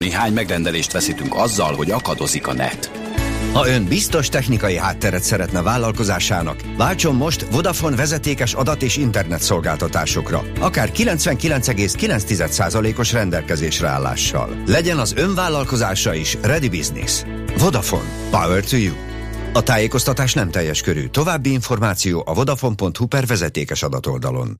Néhány megrendelést veszítünk azzal, hogy akadozik a net. Ha ön biztos technikai hátteret szeretne vállalkozásának, váltson most Vodafone vezetékes adat- és internet szolgáltatásokra, akár 99,9%-os rendelkezésre állással. Legyen az ön vállalkozása is Ready Business. Vodafone. Power to you. A tájékoztatás nem teljes körű. További információ a vodafone.hu/per vezetékes adatoldalon.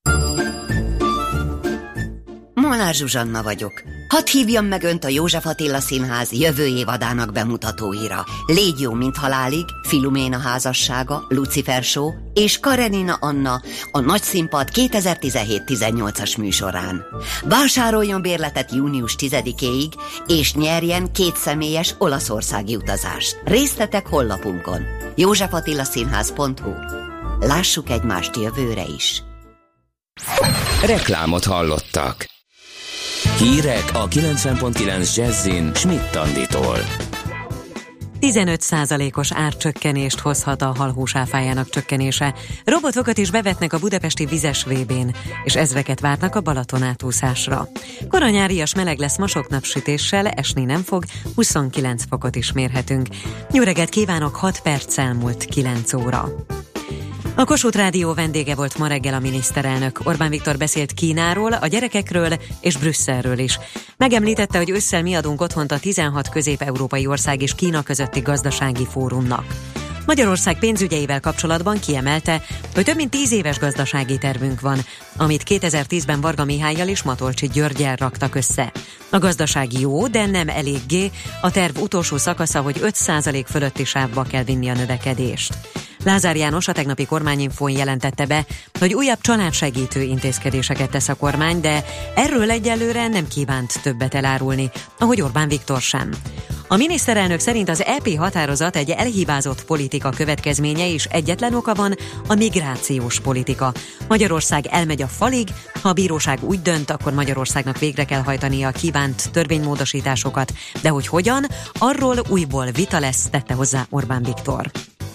Molnár Zsuzsanna vagyok. Hadd hívjam meg Önt a József Attila Színház jövő évadának bemutatóira. Légy jó, mint halálig, Filuména házassága, Lucifer Show és Karenina Anna a Nagyszínpad 2017-18-as műsorán. Vásároljon bérletet június 10-éig, és nyerjen 2 személyes olaszországi utazást. Részletek honlapunkon. józsefattilaszínház.hu. Lássuk egymást jövőre is. Reklámot hallottak. Hírek a 90.9 Jazzin Schmidt Anditól. 15%-os árcsökkenést hozhat a halhús áfájának csökkenése. Robotokat is bevetnek a budapesti vizes VB-n, és ezreket várnak a Balaton átúszásra. Koranyárias meleg lesz ma sok napsütéssel, esni nem fog, 29 fokot is mérhetünk. Jó reggelt kívánok, 6 perccel múlt 9 óra. A Kossuth Rádió vendége volt ma reggel a miniszterelnök. Orbán Viktor beszélt Kínáról, a gyerekekről és Brüsszelről is. Megemlítette, hogy ősszel mi adunk otthont a 16 közép-európai ország és Kína közötti gazdasági fórumnak. Magyarország pénzügyeivel kapcsolatban kiemelte, hogy több mint 10 éves gazdasági tervünk van, amit 2010-ben Varga Mihállyal és Matolcsy Györggyel raktak össze. A gazdaság jó, de nem eléggé. A terv utolsó szakasza, hogy 5% fölötti sávba kell vinni a növekedést. Lázár János a tegnapi kormányinfón jelentette be, hogy újabb családsegítő intézkedéseket tesz a kormány, de erről egyelőre nem kívánt többet elárulni, ahogy Orbán Viktor sem. A miniszterelnök szerint az EP határozat egy elhibázott politika következménye, és egyetlen oka van, a migrációs politika. Magyarország elmegy a falig, ha a bíróság úgy dönt, akkor Magyarországnak végre kell hajtania a kívánt törvénymódosításokat, de hogy hogyan, arról újból vita lesz, tette hozzá Orbán Viktor.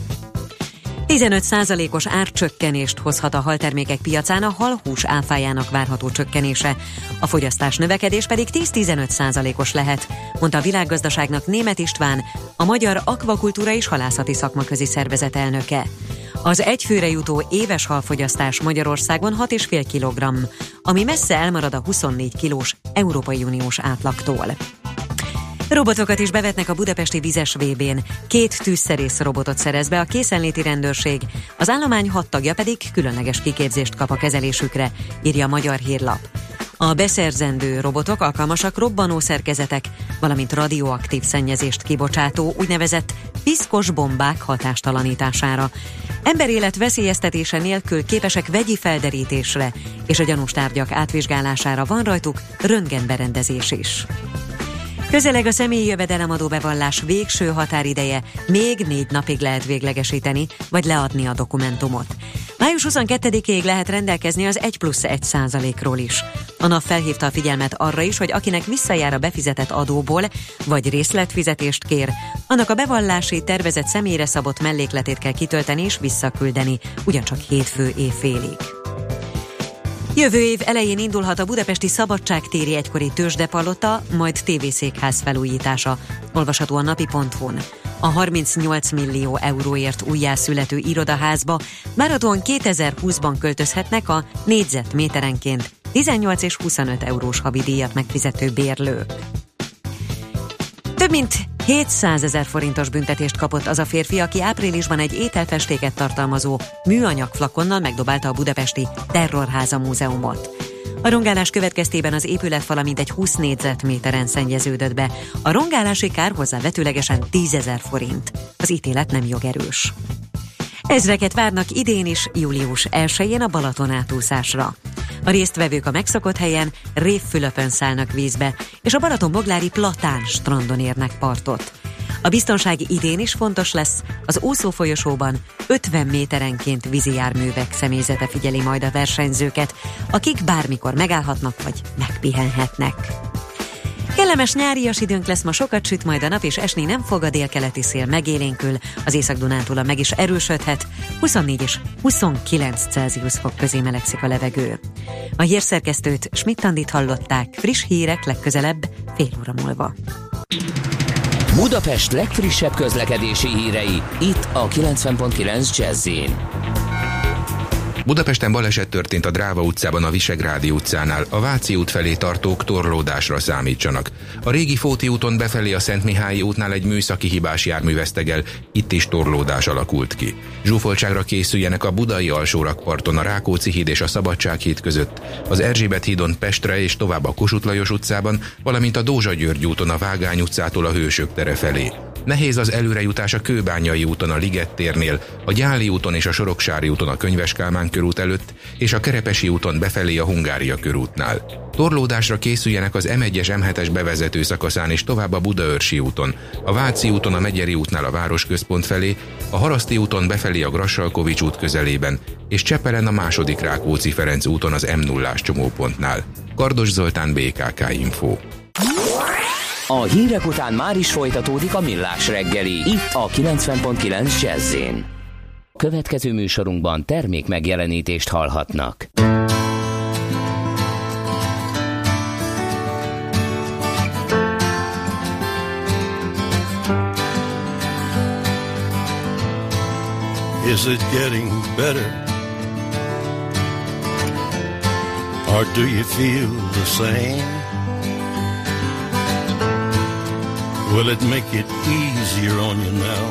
15%-os árcsökkenést hozhat a haltermékek piacán a halhús áfájának várható csökkenése. A fogyasztás növekedés pedig 10-15%-os lehet, mondta a Világgazdaságnak Németh István, a Magyar Akvakultúra és Halászati Szakmaközi Szervezet elnöke. Az egyfőre jutó éves halfogyasztás Magyarországon 6,5 kg, ami messze elmarad a 24 kilós Európai Uniós átlagtól. Robotokat is bevetnek a budapesti vizes VB-n. 2 tűzszerész robotot szerez be a készenléti rendőrség, az állomány 6 tagja pedig különleges kiképzést kap a kezelésükre, írja a Magyar Hírlap. A beszerzendő robotok alkalmasak robbanó szerkezetek, valamint radioaktív szennyezést kibocsátó úgynevezett piszkos bombák hatástalanítására. Emberélet veszélyeztetése nélkül képesek vegyi felderítésre, és a gyanús tárgyak átvizsgálására van rajtuk röntgenberendezés is. Közeleg a személyi jövedelemadó bevallás végső határideje, még 4 napig lehet véglegesíteni, vagy leadni a dokumentumot. Május 22-ig lehet rendelkezni az 1+1%-ról is. A NAV felhívta a figyelmet arra is, hogy akinek visszajár a befizetett adóból, vagy részletfizetést kér, annak a bevallási tervezett személyre szabott mellékletét kell kitölteni és visszaküldeni, ugyancsak hétfő éjfélig. Jövő év elején indulhat a budapesti Szabadságtéri egykori tőzsdepalota, majd tévészékház felújítása, olvasható a napi.hu-n. A 38 millió euróért újjászülető irodaházba várhatóan 2020-ban költözhetnek a négyzetméterenként 18 és 25 eurós havidíjat megfizető bérlők. Több mint 700 000 forintos büntetést kapott az a férfi, aki áprilisban egy ételfestéket tartalmazó műanyag flakonnal megdobálta a budapesti Terrorháza múzeumot. A rongálás következtében az épületfala mintegy 20 négyzetméteren szennyeződött be. A rongálási kár hozzávetőlegesen 10 000 forint. Az ítélet nem jogerős. Ezreket várnak idén is július 1-én a Balaton átúszásra. A résztvevők a megszokott helyen Révfülöpön szállnak vízbe, és a Balaton-Boglári Platán strandon érnek partot. A biztonság idén is fontos lesz, az úszófolyosóban 50 méterenként vízi járművek személyzete figyeli majd a versenyzőket, akik bármikor megállhatnak vagy megpihenhetnek. Kellemes nyárias időnk lesz, ma sokat süt majd a nap, és esni nem fog, a délkeleti szél megélénkül, az Észak-Dunántúl meg is erősödhet, 24 és 29 Celsius fok közé melegszik a levegő. A hírszerkesztőt, Schmidt-Andit hallották, friss hírek legközelebb fél óra múlva. Budapest legfrissebb közlekedési hírei, itt a 90.9 Jazz-in. Budapesten baleset történt a Dráva utcában a Visegrádi utcánál, a Váci út felé tartók torlódásra számítsanak. A régi Fóti úton befelé a Szentmihályi útnál egy műszaki hibás jármű vesztegel, itt is torlódás alakult ki. Zsúfoltságra készüljenek a budai alsórakparton, a Rákóczi híd és a Szabadsághíd között, az Erzsébet hídon Pestre és tovább a Kossuth Lajos utcában, valamint a Dózsa-György úton a Vágány utcától a Hősök tere felé. Nehéz az előrejutás a Kőbányai úton a Liget térnél, a Gyáli úton és a Soroksári úton a Könyves Kálmán körút előtt, és a Kerepesi úton befelé a Hungária körútnál. Torlódásra készüljenek az M1-es M7-es bevezető szakaszán és tovább a Budaörsi úton, a Váci úton a Megyeri útnál a Városközpont felé, a Haraszti úton befelé a Grassalkovich út közelében, és Csepelen a II. Rákóczi-Ferenc úton az M0-ás csomópontnál. Kardos Zoltán, BKK Info. A hírek után már is folytatódik a Millás reggeli, itt a 90.9 Jazz-in. Következő műsorunkban termék megjelenítést hallhatnak. Is it getting better? Or do you feel the same? Will it make it easier on you now?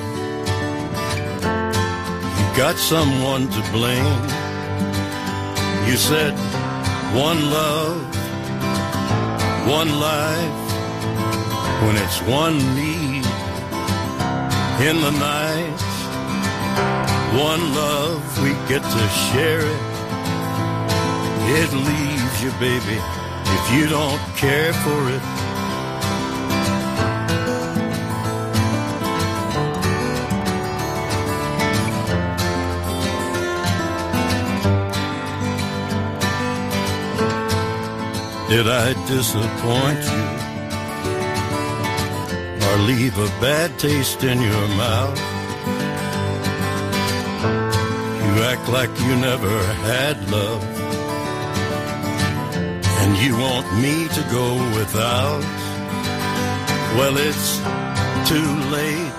You got someone to blame. You said one love, one life, when it's one need in the night. One love, we get to share it. It leaves you, baby, if you don't care for it. Did I disappoint you or leave a bad taste in your mouth? You act like you never had love, and you want me to go without. Well, it's too late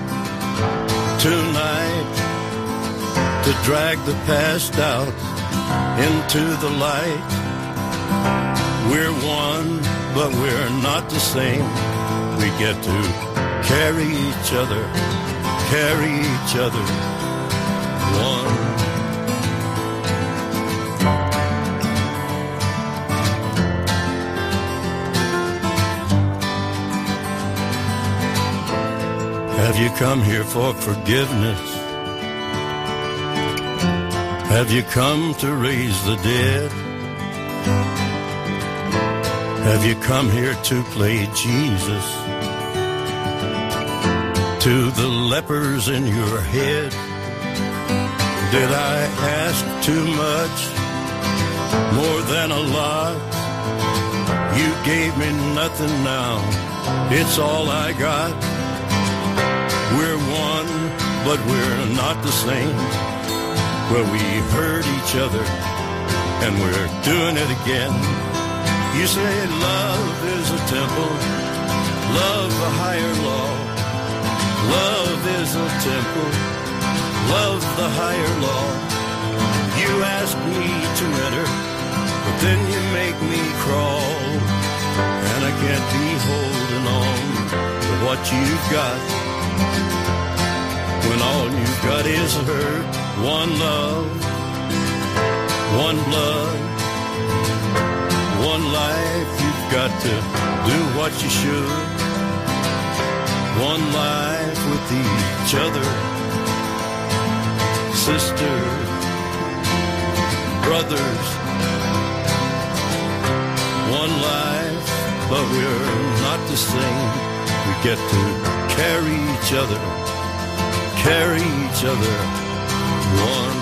tonight to drag the past out into the light. We're one, but we're not the same. We get to carry each other one. Have you come here for forgiveness? Have you come to raise the dead? Have you come here to play Jesus to the lepers in your head? Did I ask too much, more than a lot? You gave me nothing now, it's all I got. We're one, but we're not the same. Well, we hurt each other, and we're doing it again. You say love is a temple, love a higher law. Love is a temple, love the higher law. You ask me to enter, but then you make me crawl. And I can't be holding on to what you've got, when all you've got is hurt. One love, one blood, one life. You've got to do what you should. One life with each other, sisters, brothers. One life, but we're not the same. We get to carry each other one.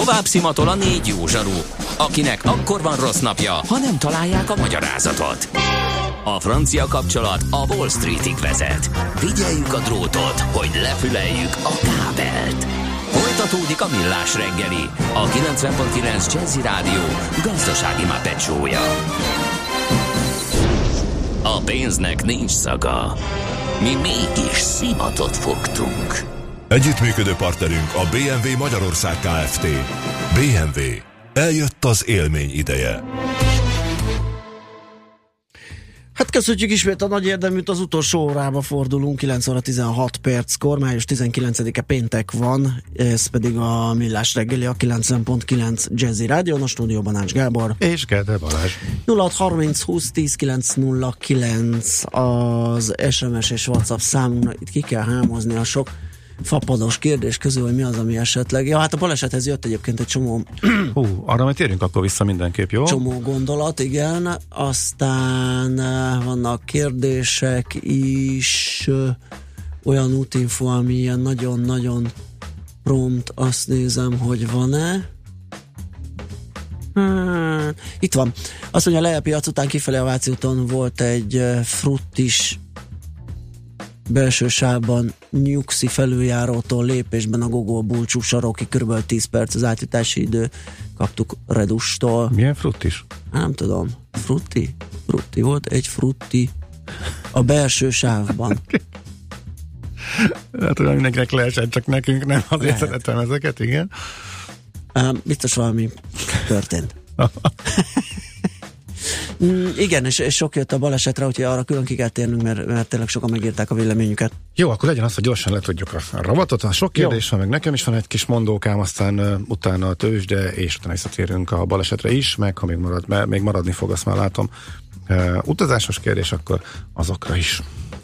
Tovább szimatol a 4 jó zsaru, akinek akkor van rossz napja, ha nem találják a magyarázatot. A francia kapcsolat a Wall Streetig vezet. Figyeljük a drótot, hogy lefüleljük a kábelt. Folytatódik a Millás reggeli, a 90.9 Jazzy Rádió gazdasági mápecsója. A pénznek nincs szaga. Mi mégis szimatot fogtunk. Együttműködő partnerünk a BMW Magyarország Kft. BMW. Eljött az élmény ideje. Hát köszönjük ismét a nagy érdeműt, az utolsó órába fordulunk, 9 óra 16 perckor, május 19-e péntek van, ez pedig a Millás reggeli, a 90.9 Jazzy Rádió, a stúdióban Ács Gábor. És Kede Balázs. 0630 20 10 909 az SMS és WhatsApp számunkra, itt ki kell hámozni a sok fapados kérdés közül, hogy mi az, ami esetleg... Ja, hát a balesethez jött egyébként egy csomó... arra majd térjünk akkor vissza mindenképp, jó? Csomó gondolat, igen. Aztán vannak kérdések is, olyan útinfo, ami ilyen nagyon-nagyon prompt, azt nézem, hogy van-e. Itt van. Azt mondja, a Lejjel-piac után kifelé a Váci úton volt egy fruttis belső sávban Nyugszi felüljárótól lépésben a Gogol Bulcsú sarokig kb. 10 perc az átjutási idő, kaptuk Redustól. Milyen fruttis? Nem tudom. Frutti? Frutti volt, egy frutti a belső sávban. Hát olyan mindenkinek leesett, csak nekünk nem, azért szeretem ezeket, igen. Biztos valami történt. Igen, és sok jött a balesetre, úgyhogy arra külön ki kell térnünk, mert tényleg sokan megírták a véleményüket. Jó, akkor legyen az, hogy gyorsan letudjuk a robotot. A sok kérdés van, meg nekem is van egy kis mondókám, aztán utána a tőzsde, és utána visszatérünk a balesetre is, meg ha még maradni fog, azt már látom. Utazásos kérdés, akkor azokra is.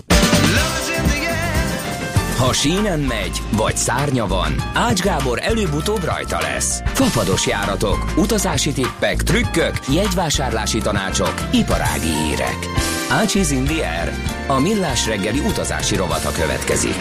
Ha sínen megy, vagy szárnya van, Ács Gábor előbb-utóbb rajta lesz. Fafados járatok, utazási tippek, trükkök, jegyvásárlási tanácsok, iparági hírek. Ácsiz in the air. A Millás reggeli utazási rovata következik.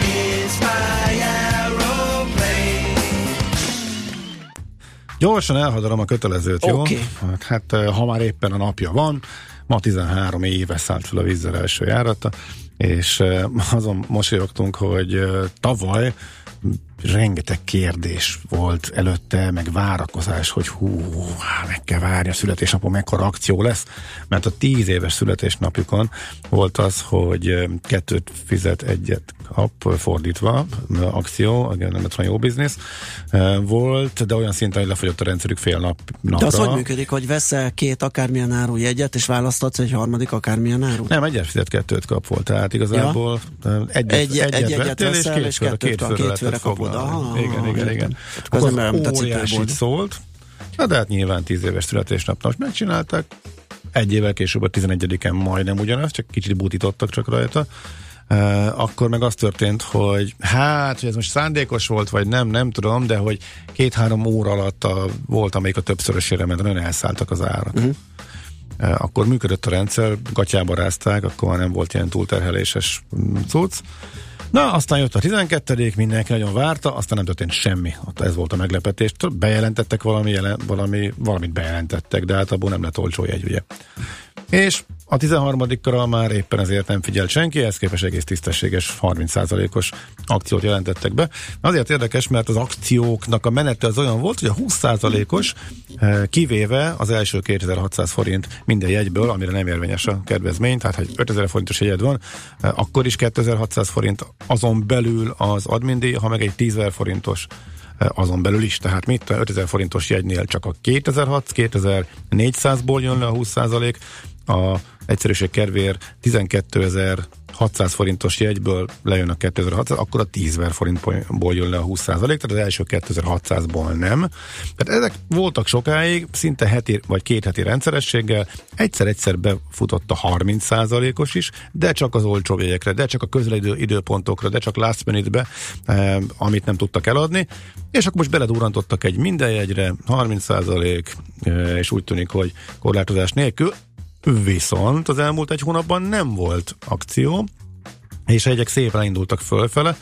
Gyorsan elhadarom a kötelezőt, jó? Okay. Hát ha már éppen a napja van, ma 13 éve szállt fel a vízzel első járata, és azon mosolyogtunk, hogy tavaly rengeteg kérdés volt előtte, meg várakozás, hogy meg kell várni a születésnapon, mekkora akció lesz, mert a 10 éves születésnapjukon volt az, hogy 2 fizet, 1 kap, fordítva akció, nem lett jó biznisz volt, de olyan szinten, hogy lefogyott a rendszerük fél napra. De az hogy működik, hogy veszel 2 akármilyen áru jegyet, és választatsz egy harmadik akármilyen áru? Nem, 1 fizet, 2 kap volt, tehát igazából egyet vettél, és 2 főre kapod. Igen. Akkor óriásit szólt, de hát nyilván 10 éves születésnapnak most megcsinálták, 1 évvel később a 11-en majdnem ugyanaz, csak kicsit butítottak csak rajta. Akkor meg az történt, hogy hogy ez most szándékos volt, vagy nem tudom, de hogy 2-3 óra alatt volt, amelyik a többszörösére ment, nagyon elszálltak az árak. Akkor működött a rendszer, gatyába rázták, akkor már nem volt ilyen túlterheléses cucc. Na, aztán jött a 12. mindenki nagyon várta, aztán nem történt semmi. Ez volt a meglepetés. Bejelentettek valamit bejelentettek, de hát abból nem lett olcsó jegy, ugye. És a 13-kra már éppen ezért nem figyelt senki, ehhez képest egész tisztességes 30%-os akciót jelentettek be. Azért érdekes, mert az akcióknak a menete az olyan volt, hogy a 20%-os kivéve az első 2600 forint minden jegyből, amire nem érvényes a kedvezmény, tehát ha 5000 forintos jegyed van, akkor is 2600 forint, azon belül az admindíj, ha meg egy 10.000 forintos azon belül is, tehát 5000 forintos jegynél csak a 2400-ból jön le a 20%, a egyszerűség kedvéért 12.600 forintos jegyből lejön a 2600, akkor a 10.000 forintból jön le a 20%, tehát az első 2600-ból nem. Tehát ezek voltak sokáig, szinte heti vagy 2 heti rendszerességgel, egyszer befutott a 30%-os is, de csak az olcsó jegyekre, de csak a közelidő időpontokra, de csak last minute-be, amit nem tudtak eladni, és akkor most beledurrantottak egy minden jegyre 30%, és úgy tűnik, hogy korlátozás nélkül. Viszont az elmúlt 1 hónapban nem volt akció, és a jegyek szépen indultak fölfele,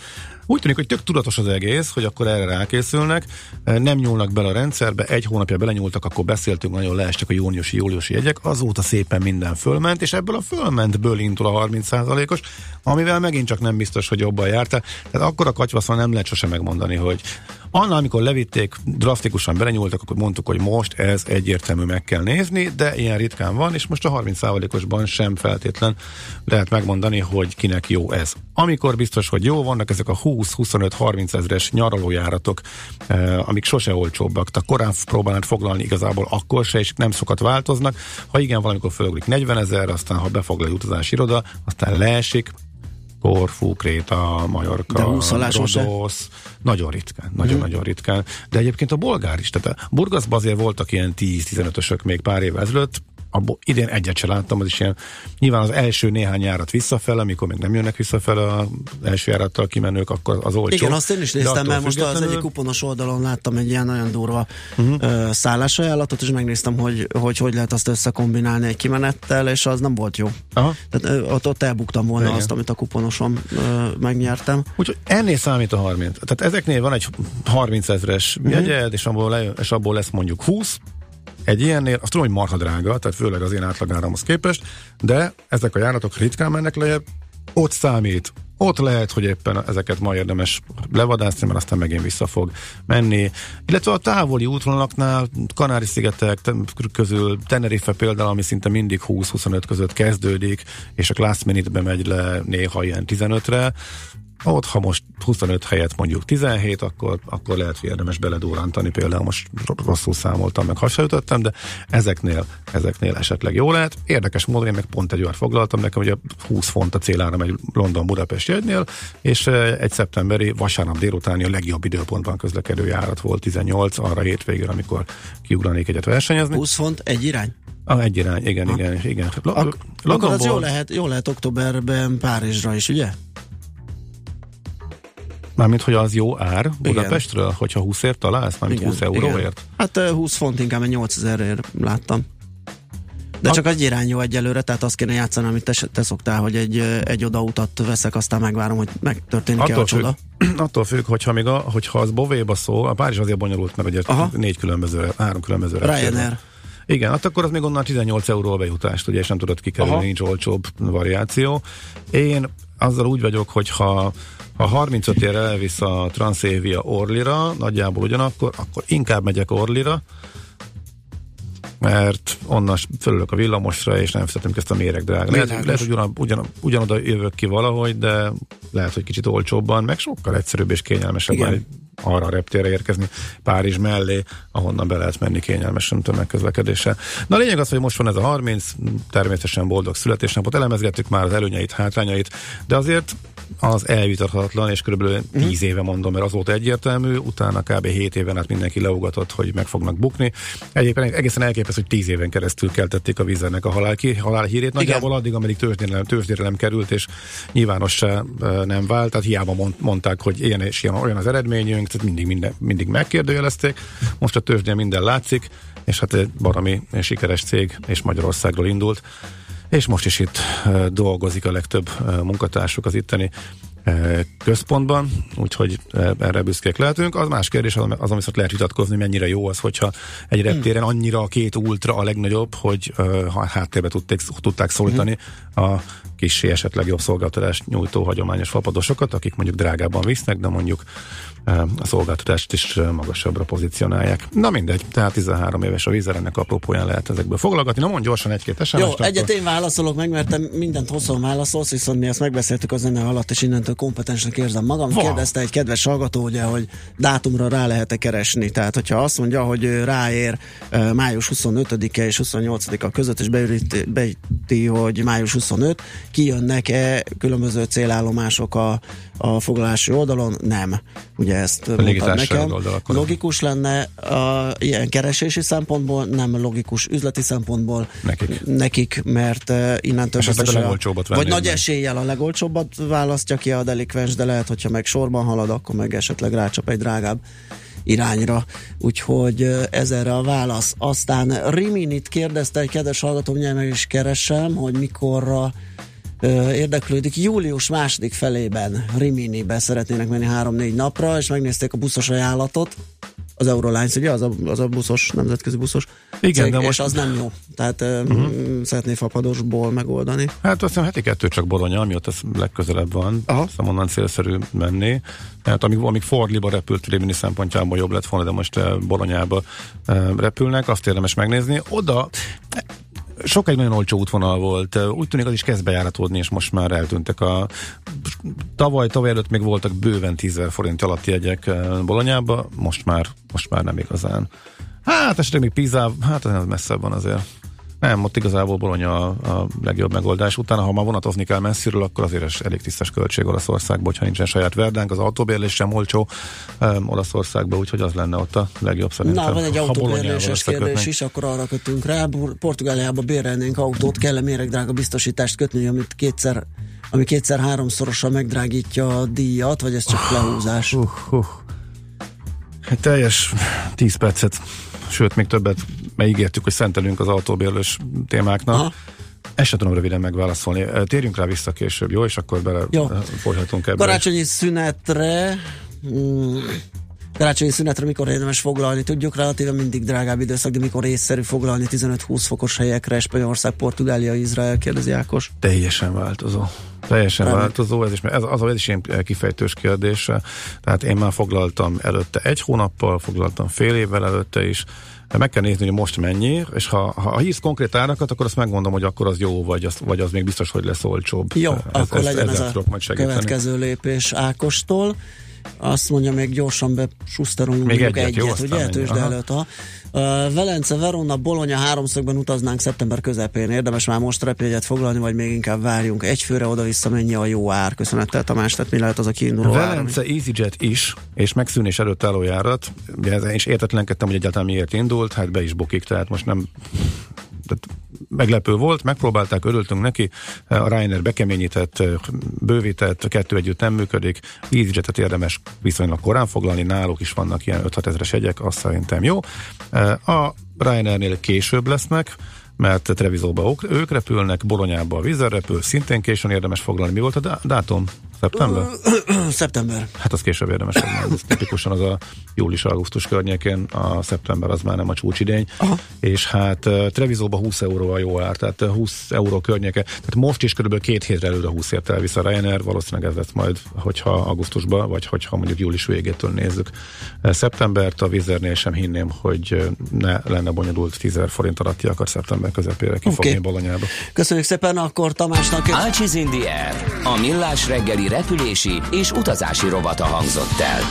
Úgy tűnik, hogy tök tudatos az egész, hogy akkor erre rákészülnek, nem nyúlnak bele a rendszerbe, 1 hónapja belenyúltak, akkor beszéltünk, nagyon leestek a júniusi jegyek, azóta szépen minden fölment, és ebből a fölmentből indul a 30%-os, amivel megint csak nem biztos, hogy jobban jártál. Tehát akkor a katyvaszon nem lehet sose megmondani, hogy annál, amikor levitték, drasztikusan belenyúltak, akkor mondtuk, hogy most ez egyértelmű, meg kell nézni, de ilyen ritkán van, és most a 30%-osban sem feltétlen lehet megmondani, hogy kinek jó ez. Amikor biztos, hogy jó, vannak ezek a 20-25-30 ezres nyaralójáratok, amik sose olcsóbbak, tehát korán próbálnád foglalni igazából akkor se, és nem sokat változnak. Ha igen, valamikor fölugrik 40 000, aztán ha befoglalja utazási iroda, aztán leesik, Korfú, Kréta, Majorka, Rodosz, nagyon ritkán, nagyon ritkán. De egyébként a bolgár is, tehát a Burgaszban azért voltak ilyen 10-15-ösök még pár évvel ezelőtt, idén egyet se láttam, az is ilyen, nyilván az első néhány járat visszafele, amikor még nem jönnek visszafele az első járattal kimenők, akkor az olcsó. Igen, azt én is néztem, mert most az egyik kuponos oldalon láttam egy ilyen nagyon durva szállásajánlatot, és megnéztem, hogy lehet azt összekombinálni egy kimenettel, és az nem volt jó. Aha. Tehát ott elbuktam volna igen. Azt, amit a kuponoson megnyertem. Úgyhogy ennél számít a 30. Tehát ezeknél van egy 30 000-es jegyed, és abból lesz mondjuk 20. Egy ilyennél, azt tudom, hogy marha drága, tehát főleg az én átlagáramhoz képest, de ezek a járatok ritkán mennek lejjebb, ott számít, ott lehet, hogy éppen ezeket ma érdemes levadászni, mert aztán megint vissza fog menni. Illetve a távoli útvonalaknál, Kanári-szigetek közül, Tenerife például, ami szinte mindig 20-25 között kezdődik, és a Last Minute-be megy le néha ilyen 15-re, ott, ha most 25 helyett mondjuk 17, akkor lehet, hogy érdemes beledurrantani, például most rosszul számoltam, meg hasonlítottam, de ezeknél esetleg jó lehet. Érdekes módon én meg pont egy olyat foglaltam nekem, hogy a 20 font a céláram egy London-Budapest jegynél, és egy szeptemberi vasárnap délutáni a legjobb időpontban közlekedő járat volt 18, arra hétvégére, amikor kiugranék egyet versenyezni. 20 font egy irány? Egy irány, igen. Akkor az jó lehet októberben Párizsra is, ugye? Mármint, hogy az jó ár Budapestről, igen. Hogyha 20-ért találsz, mármint 20 euróért? Hát 20 font inkább 8000-ért láttam. De csak egy irány jó egyelőre, tehát azt kéne játszani, amit te szoktál, hogy egy odautat veszek, aztán megvárom, hogy megtörténik-e a csoda. Attól függ, hogyha az Bovéba szól, a Párizs azért bonyolult, mert ugye 3 különböző Ryanair. Igen, akkor az még onnan 18 euró a bejutást, ugye, és nem tudod kikerülni, nincs olcsóbb variáció. Én azzal úgy vagyok, hogy ha 35 ér elvisz a Transavia Orlira, nagyjából ugyanakkor, akkor inkább megyek Orlira, mert onnan fölülök a villamosra, és nem fizetem ezt a méregdrága. Lehet, hogy ugyanoda jövök ki valahogy, de lehet, hogy kicsit olcsóbban, meg sokkal egyszerűbb és kényelmesebb arra a reptérre érkezni Párizs mellé, ahonnan be lehet menni kényelmesen tömegközlekedéssel. Na a lényeg az, hogy most van ez a 30, természetesen boldog születésnapot, elemezgettük már az előnyeit, hátrányait, de azért az elvitathatatlan, és körülbelül 10 éve mondom, mert az volt egyértelmű, utána kb. 7 éven át mindenki leugatott, hogy meg fognak bukni. Egyébként egészen elképesztő, hogy 10 éven keresztül keltették a Wizzairnek a halálhírét, nagyjából addig, ameddig tőzsdére nem került, és nyilvánossá nem vált, tehát hiába mondták, hogy ilyen és olyan az eredményünk, tehát mindig megkérdőjelezték. Most a tőzsdén minden látszik, és hát egy baromi sikeres cég, és Magyarországról indult, és most is itt dolgozik a legtöbb munkatársuk az itteni központban, úgyhogy erre büszkék lehetünk. Az más kérdés, az viszont lehet vitatkozni, mennyire jó az, hogyha egy reptéren annyira a 2 ultra a legnagyobb, hogy háttérbe tudták szólítani a kissé esetleg jobb szolgáltatást nyújtó hagyományos fapadosokat, akik mondjuk drágábban visznek, de mondjuk a szolgáltatást is magasabbra pozícionálják. Na mindegy, tehát 13 éves a Wizzair, ennek apropóján lehet ezekből foglalgatni. Na mondj gyorsan egy-két SMS-t. Jó, egyet én válaszolok meg, mert te mindent hosszan válaszolsz, viszont mi ezt megbeszéltük a zene alatt, és innentől kompetensnek érzem magam. Kérdezte egy kedves hallgató, ugye, hogy dátumra rá lehet-e keresni. Tehát, hogyha azt mondja, hogy ráér május 25-e és 28-a között, és beüti, hogy május 25, kijönnek-e különböző célállomások a foglalási oldalon? Nem. Ugye ezt mondtad nekem. Logikus lenne ilyen keresési szempontból, nem logikus üzleti szempontból nekik, mert innentől biztos, vagy nagy eséllyel a legolcsóbbat választja ki a delikvens, de lehet, hogyha meg sorban halad, akkor meg esetleg rácsap egy drágább irányra. Úgyhogy ez erre a válasz. Aztán Riminit kérdezte egy kedves hallgató, mindjárt meg is keresem, hogy mikorra érdeklődik. Július második felében Riminibe szeretnének menni 3-4 napra, és megnézték a buszos ajánlatot. Az Eurolines, ugye? Az a buszos, nemzetközi buszos igen, cég, de és most... az nem jó. Tehát szeretné Fapadosból megoldani. Hát azt hiszem heti 2 csak Bologna, ami ott az legközelebb van. Aztán onnan célszerű menni. Hát amíg Forliba repült, Rimini szempontjából jobb lett volna, de most Bolognába repülnek, azt érdemes megnézni. Oda sokáig nagyon olcsó útvonal volt. Úgy tűnik, az is kezd bejáratódni, és most már eltűntek tavaly előtt még voltak bőven 10 000 forint alatti jegyek Bolognába, most már nem igazán. Hát esetleg még Pisa, hát az messzebb van azért. Nem, ott igazából Bologna a legjobb megoldás. Utána, ha már vonatozni kell messziről, akkor azért elég tisztes költség Olaszországba, hogyha nincsen saját verdánk, az autóbérlés sem olcsó Olaszországba, úgyhogy az lenne ott a legjobb szerintem. Na, van egy autóbérléses kérdés is, akkor arra kötünk rá. Portugáliába bérelnénk autót, kell-e méregdrága biztosítást kötni, ami 2-3-szorosan megdrágítja a díjat, vagy ez csak lehúzás? Teljes 10 percet, sőt még többet megígértük, hogy szentelünk az autóbérlős témáknak. Aha. Ezt sem tudom röviden megválaszolni. Térjünk rá vissza később, jó? És akkor belefolyhatunk ebbe. Karácsonyi szünetre mikor érdemes foglalni? Tudjuk, relatíve mindig drágább időszak, de mikor észszerű foglalni 15-20 fokos helyekre, Spanyolország, Portugália, Izrael, kérdezi Ákos. Teljesen változó. Változó, ez is ilyen kifejtős kérdés. Tehát én már foglaltam előtte 1 hónappal, foglaltam fél évvel előtte is. Meg kell nézni, hogy most mennyi, és ha hívsz konkrét árakat, akkor azt megmondom, hogy akkor az jó, vagy az még biztos, hogy lesz olcsóbb. Jó, akkor legyen ez a következő lépés Ákostól. Azt mondja, még gyorsan besuszterolunk még egyet, ugye? Tőzsde előtt. Velence, Verona, Bologna 3-szögben utaznánk szeptember közepén. Érdemes már most repjegyet foglalni, vagy még inkább várjunk egy főre oda-vissza, mennyi a jó ár? Köszönettel Tamás, tehát mi lehet az a kiinduló ár? Velence EasyJet is, és megszűnés előtt álló járat. Én is értetlenkedtem, hogy egyáltalán miért indult, hát be is bukik, tehát most nem... meglepő volt, megpróbálták, örültünk neki, a Ryanair bekeményített, bővített, 2 együtt nem működik, EasyJet-et érdemes viszonylag korán foglalni, náluk is vannak ilyen 5-6 ezres jegyek, azt szerintem jó. A Ryanairnél később lesznek, mert Trevisoba ők repülnek, Bolognába a Wizz Air repül, szintén későn érdemes foglalni. Mi volt a dátum? Szeptember? Szeptember. Hát az később érdemes foglalni. Tipikusan az a július-augusztus környékén, a szeptember az már nem a csúcsidény. Aha. És hát Trevisoba 20 euró a jó ár, tehát 20 euró környéke. Tehát most is körülbelül 2 hétre előre 20-ért elvisz a Ryanair, valószínűleg ez lesz majd, hogyha augusztusban, vagy hogyha mondjuk július végétől nézzük szeptembert. A Wizz Airnél sem hinném, hogy ne lenne bonyolult 10 000 forint alatti akar szeptember közepére kifogni Bolognába. Köszönjük szépen, akkor Tamásnak... Ácsiz in the Air, a millás reggeli repülési és utazási rovata hangzott el.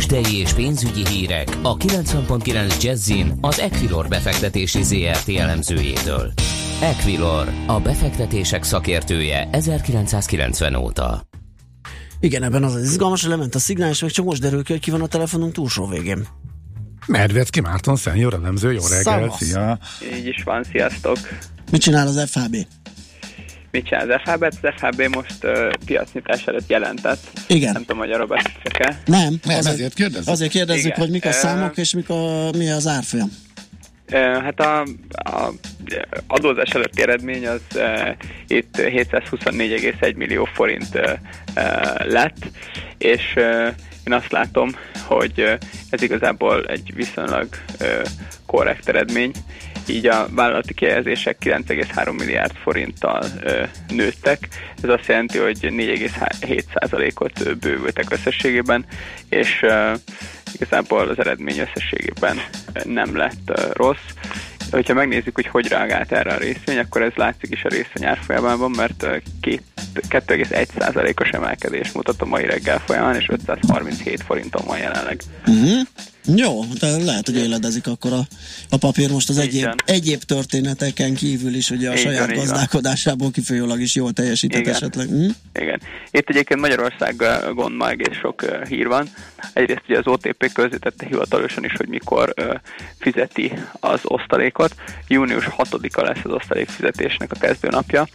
Tőzsdei és pénzügyi hírek a 90.9 Jazzin az Equilor befektetési ZRT elemzőjétől. Equilor, a befektetések szakértője 1990 óta. Igen, ebben az izgalmas, hogy lement a szignál, és meg csak most derül ki, hogy ki van a telefonunk túlsó végén. Medvecki Márton senior elemző, jó reggel, szia! Így is van, sziasztok! Mit csinál az FHB? Mit csinál az FHB? Az FHB most piacnyitás előtt jelentett. Igen. Nem tudom, hogy arra beszéltek-e. Nem, ezért kérdezzük. Azért kérdezzük, igen, hogy mik a számok, és mi az árfolyam. Hát a adózás előtti eredmény az itt 724,1 millió forint lett, és én azt látom, hogy ez igazából egy viszonylag korrekt eredmény, így a vállalati kijelzések 9,3 milliárd forinttal nőttek. Ez azt jelenti, hogy 4,7%-ot bővültek összességében, és igazából az eredmény összességében nem lett rossz. Hogyha megnézzük, hogy reagált erre a részvény, akkor ez látszik is a részvény árfolyamában, mert 2,1%-os emelkedést mutat a mai reggel folyamán, és 537 forinton van jelenleg. Jó, de lehet, hogy éledezik akkor a papír most az egyéb történeteken kívül is, ugye a saját gazdálkodásából kifolyólag is jól teljesített esetleg. Igen. Itt egyébként Magyarországon ma egész sok hír van. Egyrészt ugye az OTP közzétette hivatalosan is, hogy mikor fizeti az osztalékot. Június 6-a lesz az osztalék fizetésnek a kezdőnapja.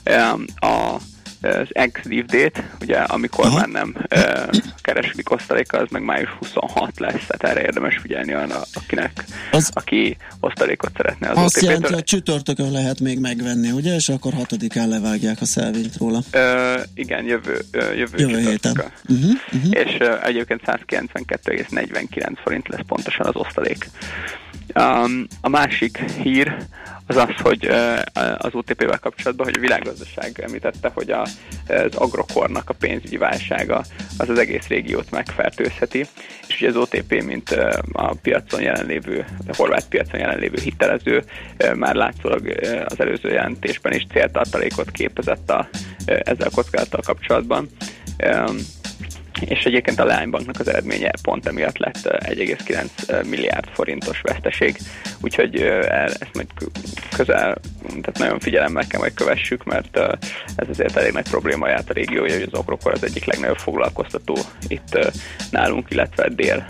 Az ex-leave date, ugye, amikor már nem kereskedik osztalékkal, az meg május 26 lesz, tehát erre érdemes figyelni aki osztalékot szeretne az OTP-től. Azt jelenti, hogy csütörtökön lehet még megvenni, ugye, és akkor 6-án levágják a szelvényt róla. Igen, jövő héten. És egyébként 192,49 forint lesz pontosan az osztalék. A másik hír az az, hogy az OTP-vel kapcsolatban, hogy a világgazdaság említette, hogy az Agrokornak a pénzügyi válsága az egész régiót megfertőzheti, és ugye az OTP, mint a piacon jelenlévő, a horvát piacon jelenlévő hitelező, már látszólag az előző jelentésben is céltartalékot képezett ezzel a kockázattal kapcsolatban. És egyébként a leánybanknak az eredménye pont emiatt lett 1,9 milliárd forintos veszteség, úgyhogy ezt majd tehát nagyon figyelemmel kell majd kövessük, mert ez azért elég nagy probléma járt a régiója, hogy az Agrokor az egyik legnagyobb foglalkoztató itt nálunk, illetve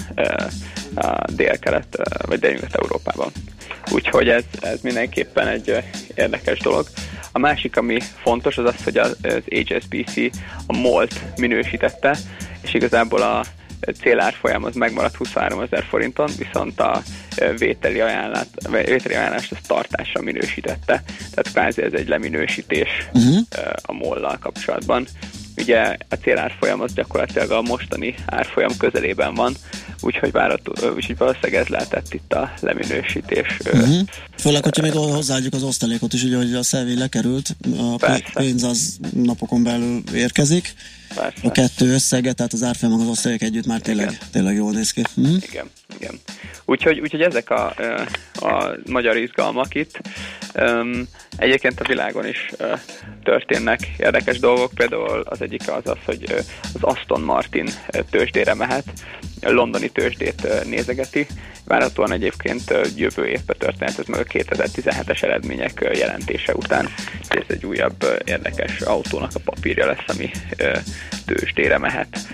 dél-kelet vagy délnyugat-európában. Úgyhogy ez mindenképpen egy érdekes dolog. A másik, ami fontos, az az, hogy az HSBC a MOL-t minősítette, és igazából a célárfolyam az megmaradt 23 000 forinton, viszont a vételi ajánlást az tartásra minősítette. Tehát kvázi ez egy leminősítés a MOL-lal kapcsolatban. Ugye a célárfolyam az gyakorlatilag a mostani árfolyam közelében van, úgyhogy valószínűleg ez lehetett itt a leminősítés. Főleg, hogyha még hozzáadjuk az osztalékot is, ugye, hogy a szelvény lekerült, a pénz az napokon belül érkezik. Persze. A kettő összege, tehát az árfolyam meg az osztalék együtt már tényleg jól néz ki. Igen. Úgyhogy ezek a magyar izgalmak itt. Egyébként a világon is történnek érdekes dolgok, például az egyik az, hogy az Aston Martin tőzsdére mehet, a londoni tőzsdét nézegeti. Várhatóan egyébként jövő évben történhet, ez meg a 2017-es eredmények jelentése után. Ez egy újabb érdekes autónak a papírja lesz, ami tőzsdére mehet.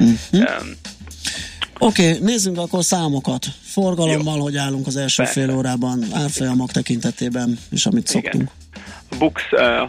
Oké, nézzünk akkor számokat. Forgalommal, hogy állunk az első fél órában, árfolyamok tekintetében, és amit szoktunk. A Bux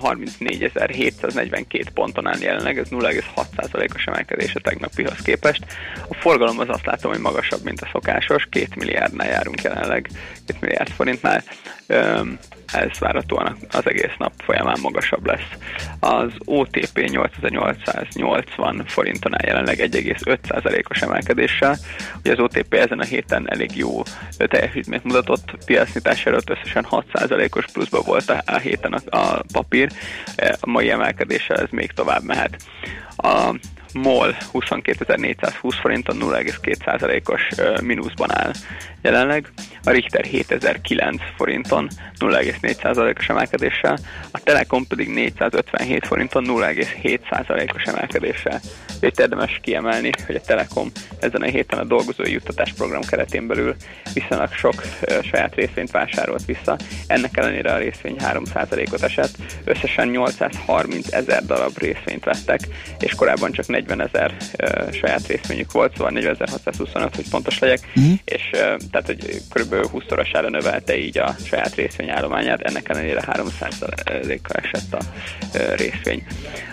34.742 ponton áll jelenleg, ez 0,6%-os emelkedés a tegnapihoz képest. A forgalom az azt látom, hogy magasabb, mint a szokásos, 2 milliárdnál járunk jelenleg, 2 milliárd forintnál. Ez várhatóan az egész nap folyamán magasabb lesz. Az OTP 8880 forinton áll jelenleg 1,5%-os emelkedéssel. Ugye az OTP ezen a héten elég jó teljesítményt mutatott, piacnyitás előtt összesen 6%-os pluszban volt a héten a papír, a mai emelkedéssel ez még tovább mehet. A MOL 22.420 forinton 0,2%-os mínuszban áll jelenleg, a Richter 7009 forinton 0,4%-os emelkedéssel, a Telekom pedig 457 forinton 0,7%-os emelkedéssel. Itt érdemes kiemelni, hogy a Telekom ezen a héten a dolgozói juttatás program keretén belül viszonylag sok saját részvényt vásárolt vissza, ennek ellenére a részvény 3%-ot esett, összesen 830 000 darab részvényt vettek, és korábban csak 40 000 saját részvényük volt, szóval 40.625, hogy pontos legyek, és tehát, hogy kb. 20-szorosára növelte így a saját részvényállományát, ennek ellenére 300%-kal esett a részvény.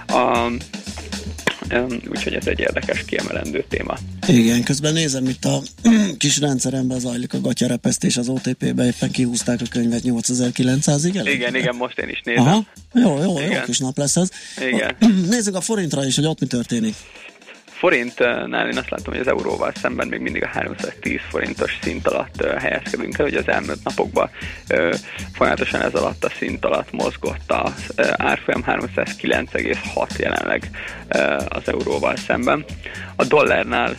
Úgyhogy ez egy érdekes, kiemelendő téma. Igen, közben nézem, itt a kis rendszeremben zajlik a gatyarepesztés az OTP-be, éppen kihúzták a könyvet 8900-ig. Igen, most én is nézem. Aha, jó kis nap lesz ez. Igen. Nézzük a forintra is, hogy ott mi történik. Forintnál én azt látom, hogy az euróval szemben még mindig a 310 forintos szint alatt helyezkedünk el, hogy az elmúlt napokban folyamatosan ez alatt a szint alatt mozgott az árfolyam, 309,6 jelenleg az euróval szemben. A dollárnál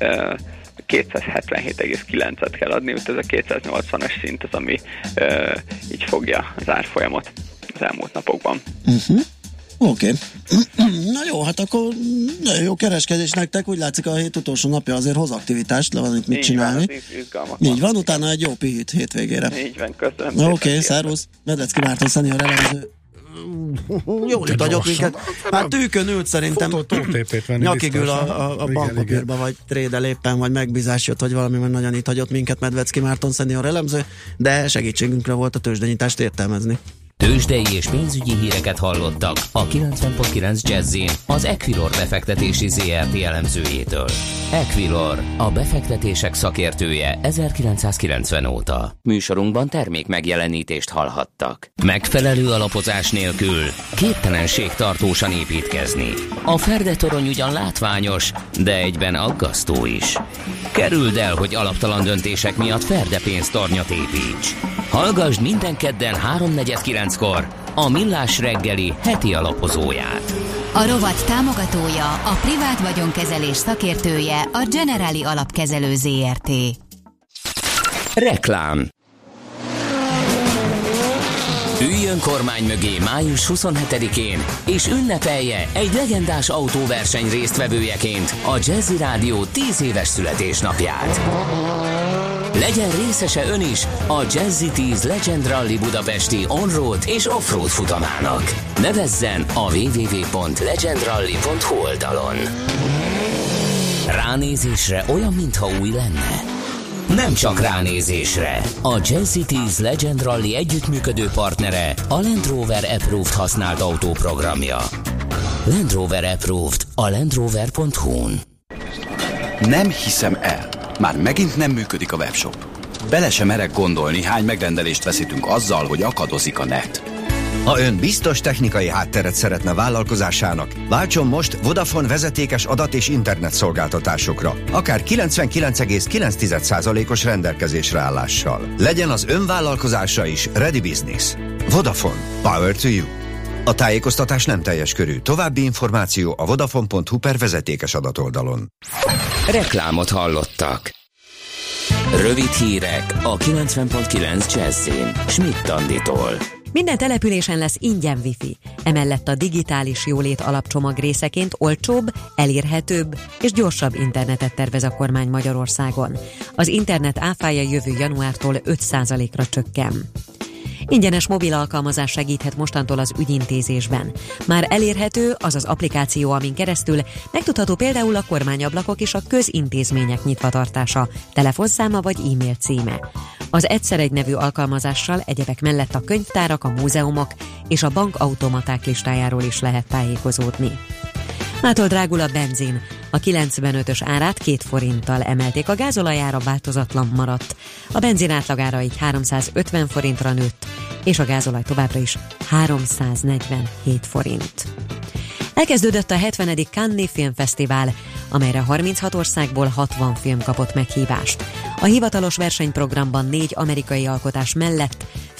277,9-et kell adni, úgyhogy ez a 280-as szint az, ami így fogja az árfolyamot az elmúlt napokban. Oké. Na jó, hát akkor nagyon jó kereskedés nektek, úgy látszik a hét utolsó napja azért hoz aktivitást, le van itt mit csinálni. Így van, utána egy jó pihit hétvégére. Így van, köszönöm. Oké, szervusz. Medvecki Márton Senior elemző. Jól itt hagyott minket. Hát tűkön ült szerintem. Nyakig ül a bankpapírba, vagy trédel éppen, vagy megbízás jött, vagy valami, mert nagyon itt hagyott minket Medvecki Márton Senior elemző, de segítségünkre volt a tőzsdenyitást értelmezni. Tőzsdei és pénzügyi híreket hallottak a 90.9 Jazzin az Equilor befektetési ZRT elemzőjétől. Equilor, a befektetések szakértője 1990 óta. Műsorunkban termék megjelenítést hallhattak. Megfelelő alapozás nélkül képtelenség tartósan építkezni. A Ferdetorony ugyan látványos, de egyben aggasztó is. Kerüld el, hogy alaptalan döntések miatt Ferdepénztornyot építs. Hallgasd minden kedden 3:49-kor a Millás reggeli heti alapozóját. A rovat támogatója, a privát vagyonkezelés szakértője, a Generali Alapkezelő ZRT. Reklám. Üljön kormány mögé május 27-én, és ünnepelje egy legendás autóverseny résztvevőjeként a Jazzy Rádió 10 éves születésnapját. Legyen részese ön is a Jazzy 10 Legend Rally budapesti on-road és off-road futamának. Nevezzen a www.legendrally.hu oldalon. Ránézésre olyan, mintha új lenne. Nem csak ránézésre. A Jazzy 10 Legend Rally együttműködő partnere a Land Rover Approved használt autóprogramja. Land Rover Approved a landrover.hu-n. Nem hiszem el. Már megint nem működik a webshop. Bele sem merek gondolni, hány megrendelést veszítünk azzal, hogy akadozik a net. Ha ön biztos technikai hátteret szeretne vállalkozásának, váltson most Vodafone vezetékes adat- és internetszolgáltatásokra, akár 99,9%-os rendelkezésre állással. Legyen az ön vállalkozása is Ready Business. Vodafone. Power to you. A tájékoztatás nem teljes körű. További információ a vodafone.hu/vezetékes adatoldalon. Reklámot hallottak. Rövid hírek a 90.9 Jazzin. Schmidt Anditól. Minden településen lesz ingyen wifi. Emellett a digitális jólét alapcsomag részeként olcsóbb, elérhetőbb és gyorsabb internetet tervez a kormány Magyarországon. Az internet áfája jövő januártól 5%-ra csökken. Ingyenes mobil alkalmazás segíthet mostantól az ügyintézésben. Már elérhető az az applikáció, amin keresztül megtudható például a kormányablakok és a közintézmények nyitvatartása, telefonszáma vagy e-mail címe. Az Egyszer egy nevű alkalmazással egyebek mellett a könyvtárak, a múzeumok és a bankautomaták listájáról is lehet tájékozódni. Mától drágul a benzin. A 95-ös árát 2 forinttal emelték, a gázolajára változatlan maradt. A benzin átlagára így 350 forintra nőtt, és a gázolaj továbbra is 347 forint. Elkezdődött a 70. Cannes Filmfesztivál, amelyre 36 országból 60 film kapott meghívást. A hivatalos versenyprogramban 4 amerikai alkotás mellett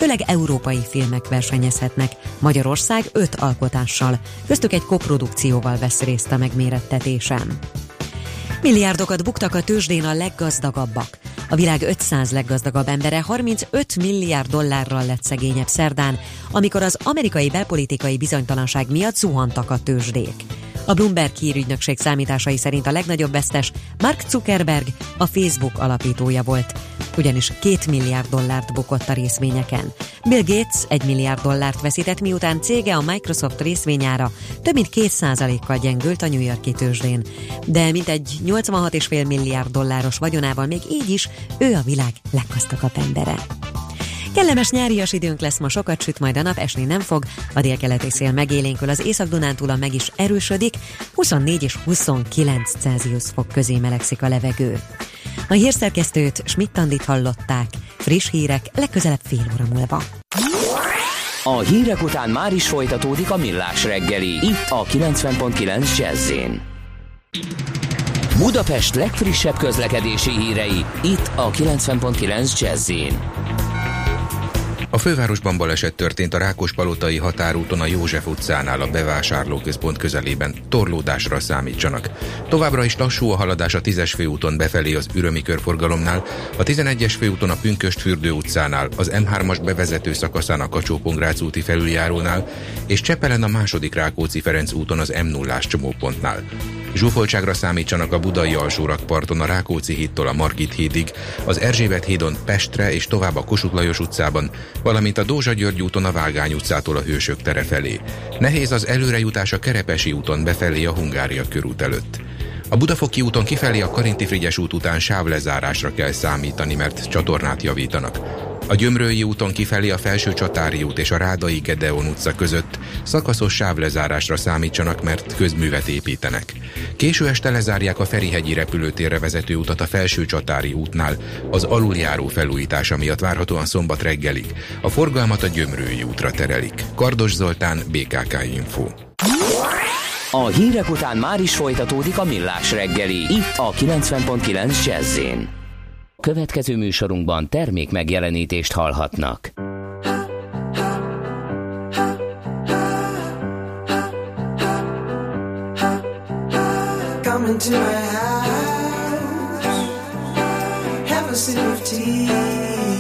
főleg európai filmek versenyezhetnek. Magyarország 5 alkotással, köztük egy koprodukcióval vesz részt a megmérettetésen. Milliárdokat buktak a tőzsdén a leggazdagabbak. A világ 500 leggazdagabb embere 35 milliárd dollárral lett szegényebb szerdán, amikor az amerikai belpolitikai bizonytalanság miatt zuhantak a tőzsdék. A Bloomberg hírügynökség számításai szerint a legnagyobb vesztes Mark Zuckerberg, a Facebook alapítója volt, ugyanis 2 milliárd dollárt bukott a részvényeken. Bill Gates 1 milliárd dollárt veszített, miután cége a Microsoft részvényára több mint 2%-kal gyengült a New York-i tőzsdén. De mintegy 86,5 milliárd dolláros vagyonával még így is ő a világ leggazdagabb embere. Kellemes nyárias időnk lesz, ma sokat süt, majd a nap, esni nem fog, a délkeleti szél megélénkül, az Észak-Dunántúlon meg is erősödik, 24 és 29 Celsius fok közé melegszik a levegő. A hírszerkesztőt, Schmidt-Andit hallották, friss hírek legközelebb fél óra múlva. A hírek után már is folytatódik a Millás reggeli, itt a 90.9 Jazz-én. Budapest legfrissebb közlekedési hírei, itt a 90.9 Jazz-én. A fővárosban baleset történt a Rákospalotai határúton a József utcánál a bevásárlóközpont közelében. Torlódásra számítsanak. Továbbra is lassú a haladás a 10-es főúton befelé az Ürömi körforgalomnál, a 11-es főúton a Pünkösdfürdő utcánál, az M3-as bevezető szakaszán a Kacsó-Pongrác úti felüljárónál, és Csepelen a második Rákóczi-Ferenc úton az M0-ás csomópontnál. Zsúfoltságra számítsanak a budai alsórakparton a Rákóczi hídtól a Margit hídig, az Erzsébet hídon Pestre és tovább a Kossuth Lajos utcában, valamint a Dózsa György úton a Vágány utcától a Hősök tere felé. Nehéz az előrejutás a Kerepesi úton befelé a Hungária körút előtt. A Budafoki úton kifelé a Karinti-Frigyes út után sávlezárásra kell számítani, mert csatornát javítanak. A Gyömrői úton kifelé a Felsőcsatári út és a Rádai Gedeon utca között szakaszos sávlezárásra számítsanak, mert közművet építenek. Késő este lezárják a Ferihegyi repülőtérre vezető utat a Felsőcsatári útnál, az aluljáró felújítása miatt várhatóan szombat reggelig. A forgalmat a Gyömrői útra terelik. Kardos Zoltán, BKK Info. A hírek után már is folytatódik a Millás reggeli, itt a 90.9 Jazz-én. Következő műsorunkban termék megjelenítést hallhatnak. Come into my house, have a sip of tea.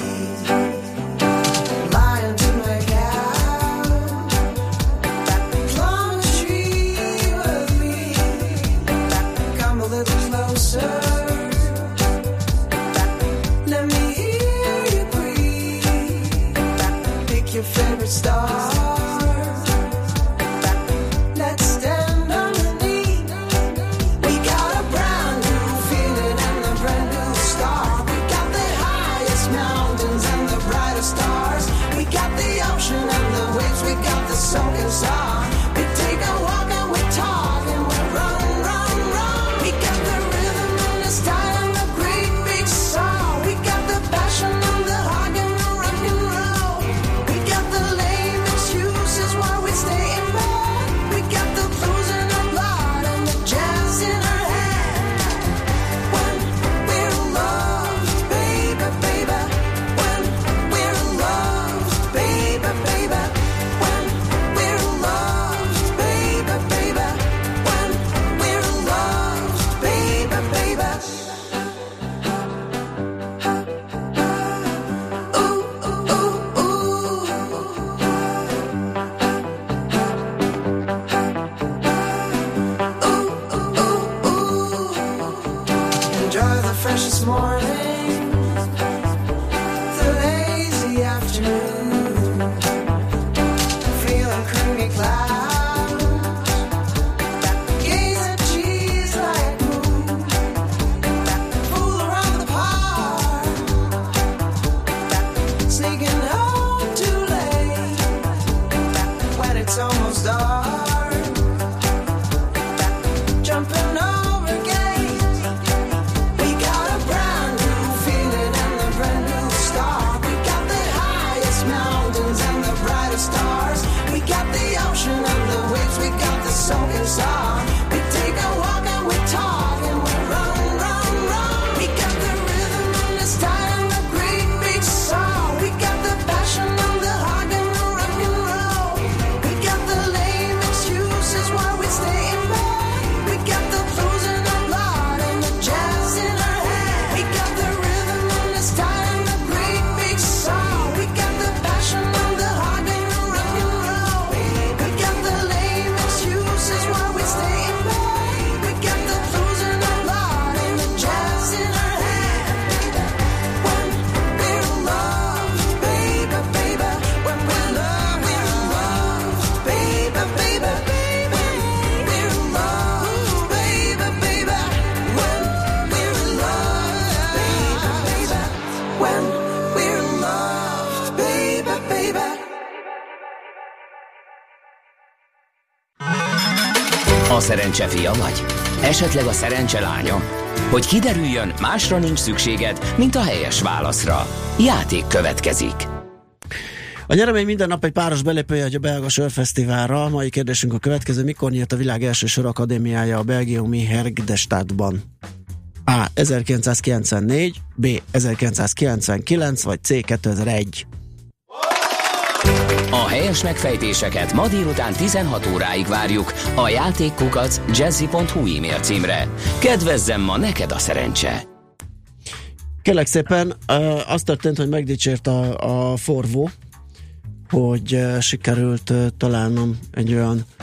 Your favorite star. Let's stand underneath. We got a brand new feeling and a brand new start. We got the highest mountains and the brightest stars. We got the ocean and the waves. We got the sunken star. We take a walk and we talk and we run, run, run. We got the rhythm and the style and the great big song. We got the passion and the heart and the rock and roll. The lame excuses why we stay in bed. We got the blues in our blood and the jazz in our head. When we're loved, baby, baby. When we're loved, baby, baby. When we're loved, baby, baby. When we're loved, baby, baby. Freshest morning, the lazy afternoon, feeling creamy clouds, gaze at cheese like moon, fool around the park, sneaking home too late, when it's almost dark, jumping over gates. We got a brand new szerencse fia vagy? Esetleg a szerencse lánya? Hogy kiderüljön, másra nincs szükséged, mint a helyes válaszra. Játék következik. A nyeremény minden nap egy páros belépője a Belga Sörfesztiválra. Mai kérdésünk a következő: mikor nyílt a világ első sörakadémiája a belgiumi Hergdestadtban? A. 1994, B. 1999, vagy C. 2001. A helyes megfejtéseket ma délután 16 óráig várjuk a játékkukac@jazzy.hu e-mail címre. Kedvezzem ma neked a szerencse! Kérlek szépen, az történt, hogy megdicsért a forvó, hogy sikerült találnom egy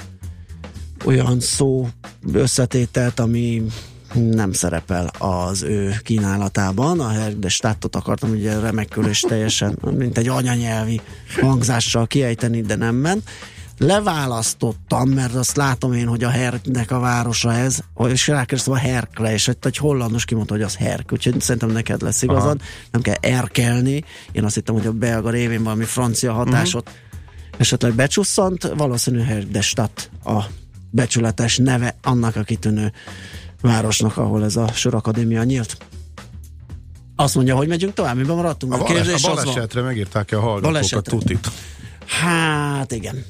olyan szó összetételt, ami nem szerepel az ő kínálatában. A Hergdestadtot akartam ugye remekül és teljesen, mint egy anyanyelvi hangzással kiejteni, de nem ment. Leválasztottam, mert azt látom én, hogy a Hergnek a városa ez, és rákerestem a Herkre, és egy hollandos kimondta, hogy az Herk, úgyhogy szerintem neked lesz igazad, nem kell erkelni. Én azt hittem, hogy a belga révén valami francia hatásot esetleg becsusszant, valószínű Hergdestadt a becsületes neve annak a kitűnő városnak, ahol ez a Sörakadémia nyílt. Azt mondja, hogy megyünk tovább, miben maradtunk? A balesetre megírták-e a hallgatókat tutit? Hát igen.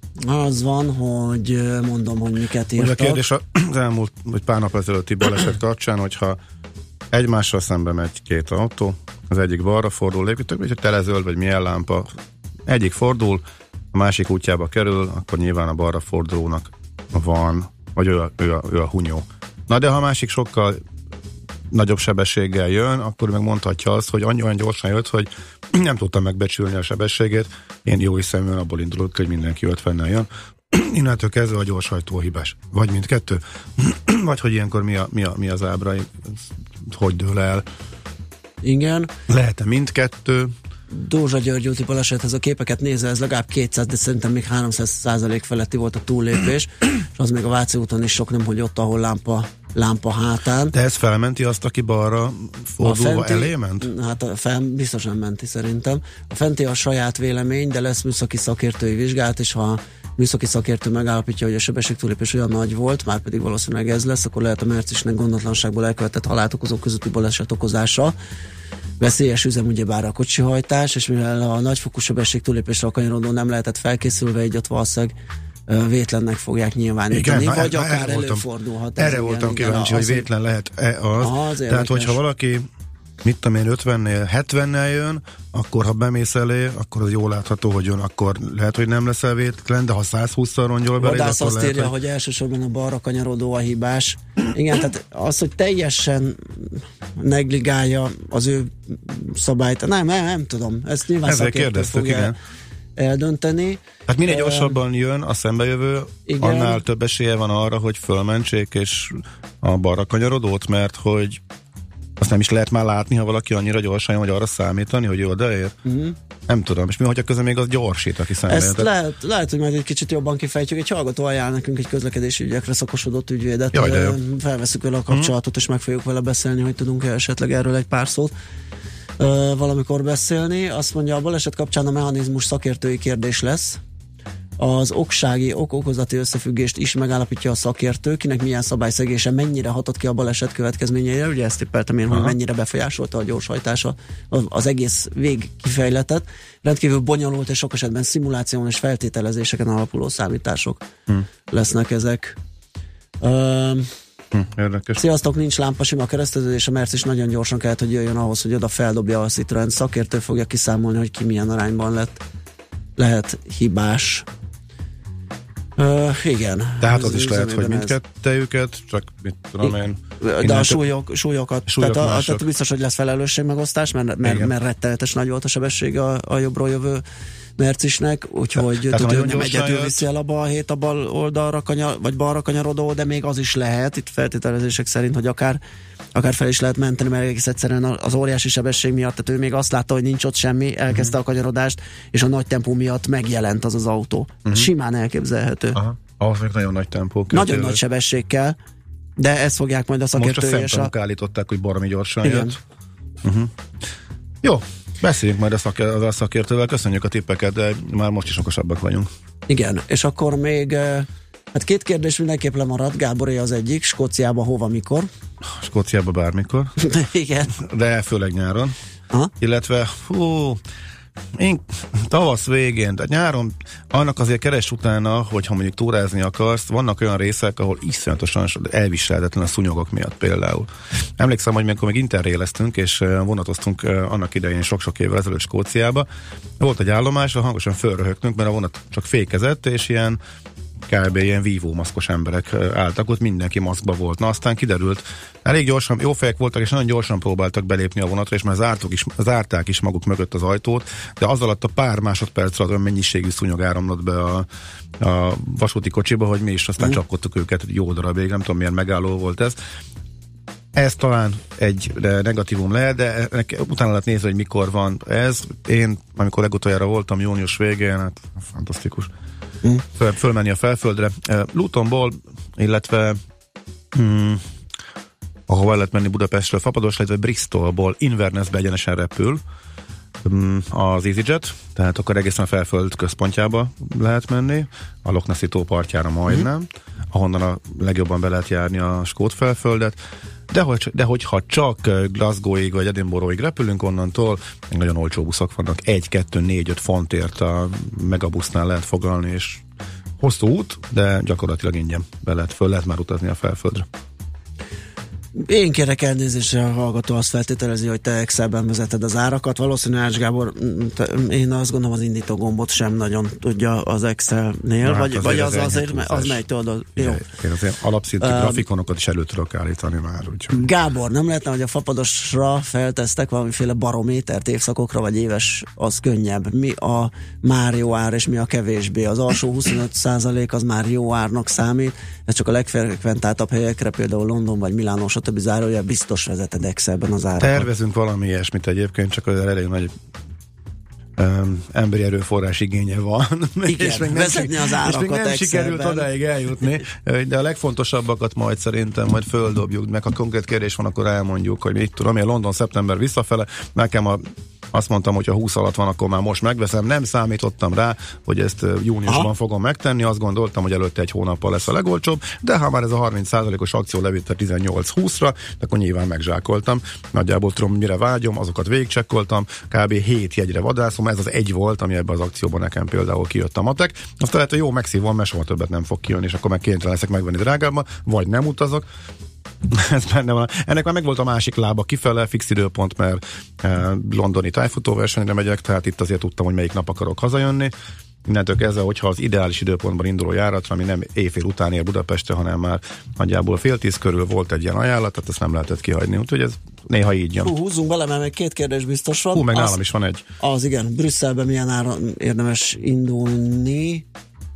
Az van, hogy mondom, hogy miket írtak. Ugye a kérdés az elmúlt, vagy pár nap ezelőtti baleset kapcsán, hogyha egymással szembe megy két autó, az egyik balra fordul, lépítök, vagy telezöld, vagy milyen lámpa, egyik fordul, a másik útjába kerül, akkor nyilván a balra fordulónak van, vagy ő a hunyó. Na de ha a másik sokkal nagyobb sebességgel jön, akkor meg mondhatja azt, hogy olyan gyorsan jött, hogy nem tudtam megbecsülni a sebességét. Én jó hiszeműen abból indulok, hogy mindenki 50-nel jön. Innentől kezdve a gyorshajtó hibás. Vagy mindkettő. Vagy hogy ilyenkor mi az ábra, hogy dől el. Igen. Lehet-e mindkettő? Dózsa György úti balesethez a képeket nézve, ez legalább 200, de szerintem még 300% feletti volt a túllépés, és az még a Váci úton is sok, nem hogy ott, ahol lámpa hátán. De ez felmenti azt, aki balra fordulva elé ment? Hát biztos nem menti szerintem. A fenti a saját vélemény, de lesz műszaki szakértői vizsgálat, és ha műszaki szakértő megállapítja, hogy a sebességtúlépés olyan nagy volt, már pedig valószínűleg ez lesz, akkor lehet a Mercisnek gondatlanságból elkövetett halált okozó közúti baleset okozása. Veszélyes üzem ugyebár a kocsihajtás, és mivel a nagyfokú sebességtúlépésre a kanyarodó nem lehetett felkészülve, így ott valószínűleg vétlennek fogják nyilvánítani, igen, vagy akár előfordulhat. Erre voltam kíváncsi, hogy vétlen lehet-e az. Tehát, hogyha valaki, mit tudom én, 50-nél, 70-nel jön, akkor ha bemész elé, akkor az jól látható, hogy jön, akkor lehet, hogy nem leszel vétlen, de ha 120-szal rongyol belé, akkor azt lehet, írja, hogy elsősorban a balra kanyarodó a hibás. Igen, tehát az, hogy teljesen negligálja az ő szabályt, nem tudom. Ezt nyilván szakértő fogja eldönteni. Hát minél gyorsabban jön a szembejövő, igen, annál több esélye van arra, hogy fölmentsék és a balra kanyarodót, mert hogy azt nem is lehet már látni, ha valaki annyira gyorsan jön, hogy arra számítani, hogy jó, de ér. Nem tudom, és mi, hogyha közben még az gyorsít, aki szemben. Ezt lehet, hogy majd egy kicsit jobban kifejtjük. Egy hallgató ajánl nekünk egy közlekedési ügyekre szakosodott ügyvédet. Felveszünk vele a kapcsolatot, és meg fogjuk vele beszélni, hogy tudunk esetleg erről egy pár szót valamikor beszélni. Azt mondja, a baleset kapcsán a mechanizmus szakértői kérdés lesz. Az oksági okozati összefüggést is megállapítja a szakértő, kinek milyen szabályszegése mennyire hatott ki a baleset következményeire. Ugye ezt tippeltem én, hogy mennyire befolyásolta a gyorshajtása az egész végkifejletet. Rendkívül bonyolult és sok esetben szimuláción és feltételezéseken alapuló számítások lesznek ezek. Érdekes. Sziasztok, nincs lámpa, sima kereszteződés, a Merc is nagyon gyorsan kellett, hogy jöjjön ahhoz, hogy oda feldobja a Citroen. Szakértő fogja kiszámolni, hogy ki milyen arányban lehet hibás. Igen. Tehát az is lehet, hogy mindkettőjüket, csak mit tudom én. De a súlyokat. Tehát biztos, hogy lesz felelősségmegosztás, mert rettenetes nagy volt a sebessége a jobbról jövő Mercisnek, úgyhogy nem egyedül viszi el a bal hét a bal oldalra vagy balra kanyarodó, de még az is lehet, itt feltételezések szerint, hogy akár fel is lehet menteni, mert egész egyszerűen az óriási sebesség miatt, tehát ő még azt látta, hogy nincs ott semmi, elkezdte a kanyarodást, és a nagy tempó miatt megjelent az autó. Simán elképzelhető. Ahhoz még nagyon nagy tempó. Nagyon nagy sebesség kell, de ezt fogják majd a szakértői. Most a szemtanúk állították, hogy baromi gyorsan jött. Jó, beszéljünk majd a szakértővel, köszönjük a tippeket, de már most is okosabbak vagyunk. Igen, és akkor még Hát 2 kérdés mindenképp lemaradt, Gáboré az egyik, Skóciába hova, mikor? Skóciába bármikor. Igen. De főleg nyáron. Aha. Illetve, én tavasz végén, de nyáron annak azért keres utána, hogyha mondjuk túrázni akarsz, vannak olyan részek, ahol iszonyatosan elviselhetetlen a szúnyogok miatt például. Emlékszem, hogy amikor még interréleztünk, és vonatoztunk annak idején sok-sok évvel ezelőtt Skóciába, volt egy állomás, ahol hangosan fölröhögtünk, mert a vonat csak fékezett, és kb. Ilyen vívómaszkos emberek álltak, ott mindenki maszkba volt. Na aztán kiderült, elég gyorsan, jó fejek voltak, és nagyon gyorsan próbáltak belépni a vonatra, és már zárták is maguk mögött az ajtót, de az alatt a pár másodperc alatt olyan mennyiségű szúnyog áramlott be a vasúti kocsiba, hogy mi is aztán csapkodtuk őket jó darabig, nem tudom milyen megálló volt ez. Ez talán egy negatívum lehet, de utána lehet nézni, hogy mikor van ez. Én, amikor legutoljára voltam június végén, hát fantasztikus. Fölmenni a felföldre. Lutonból, illetve ahova el lehet menni Budapestről, Fapadosra, illetve Bristolból Invernessbe egyenesen repül az EasyJet, tehát akkor egészen a felföld központjába lehet menni, a Loch Nessi tó partjára majdnem, ahonnan a legjobban be lehet járni a skót felföldet, de hogyha csak Glasgowig vagy Edinburghig repülünk onnantól, nagyon olcsó buszok vannak, 1, 2, 4, 5 fontért a megabusznál lehet foglalni, és hosszú út, de gyakorlatilag ingyen föl lehet már utazni a felföldre. Én kérek elnézésre, a hallgató azt feltételezi, hogy te Excelben vezeted az árakat. Valószínűleg Ács Gábor, én azt gondolom, az indító gombot sem nagyon tudja az Excelnél, na, vagy az azért, mert az megy tudod. Jó. Én azért alapszintű grafikonokat is elő tudok állítani már. Úgyhogy. Gábor, nem lehetne, hogy a Fapadosra feltesztek valamiféle barométert évszakokra, vagy éves, az könnyebb. Mi a már jó ár, és mi a kevésbé? Az alsó 25% az már jó árnak számít, ez csak a legfrekventáltabb helyekre, például London vagy Milánó, stb. Zárója, biztos vezeted Excelben az árakat. Tervezünk valami ilyesmit egyébként, csak az elég nagy emberi erőforrás igénye van. Igen, és még vezetni az árakat és még nem sikerült odáig eljutni, de a legfontosabbakat majd földobjuk, meg ha konkrét kérdés van, akkor elmondjuk, hogy mit tudom, a London szeptember visszafele, nekem azt mondtam, hogy ha 20 alatt van, akkor már most megveszem. Nem számítottam rá, hogy ezt júniusban fogom megtenni. Azt gondoltam, hogy előtte egy hónappal lesz a legolcsóbb, de ha már ez a 30%-os akció levitt a 18-20-ra, akkor nyilván megzsákoltam. Nagyjából tudom, mire vágyom, azokat végigcsekkoltam, kb. 7 jegyre vadászom, ez az egy volt, ami ebben az akcióban nekem például kijött a matek. Aztán lehet, hogy jó, megszívom, mert soha többet nem fog kijönni, és akkor meg kénytelen leszek megvenni drágábban, vagy nem utazok. Ez benne van. Ennek már megvolt a másik lába kifele, fix időpont, mert londoni tájfutóversenyre megyek, tehát itt azért tudtam, hogy melyik nap akarok hazajönni. Innentől kezdve, hogyha az ideális időpontban induló járatra, ami nem éjfél után ér Budapestre, hanem már nagyjából 9:30 körül volt egy ilyen ajánlat, tehát ezt nem lehetett kihagyni. Úgyhogy ez néha így jön. Húzzunk bele, mert még 2 kérdés biztos van. Meg nálam is van egy. Az igen, Brüsszelben milyen áron érdemes indulni?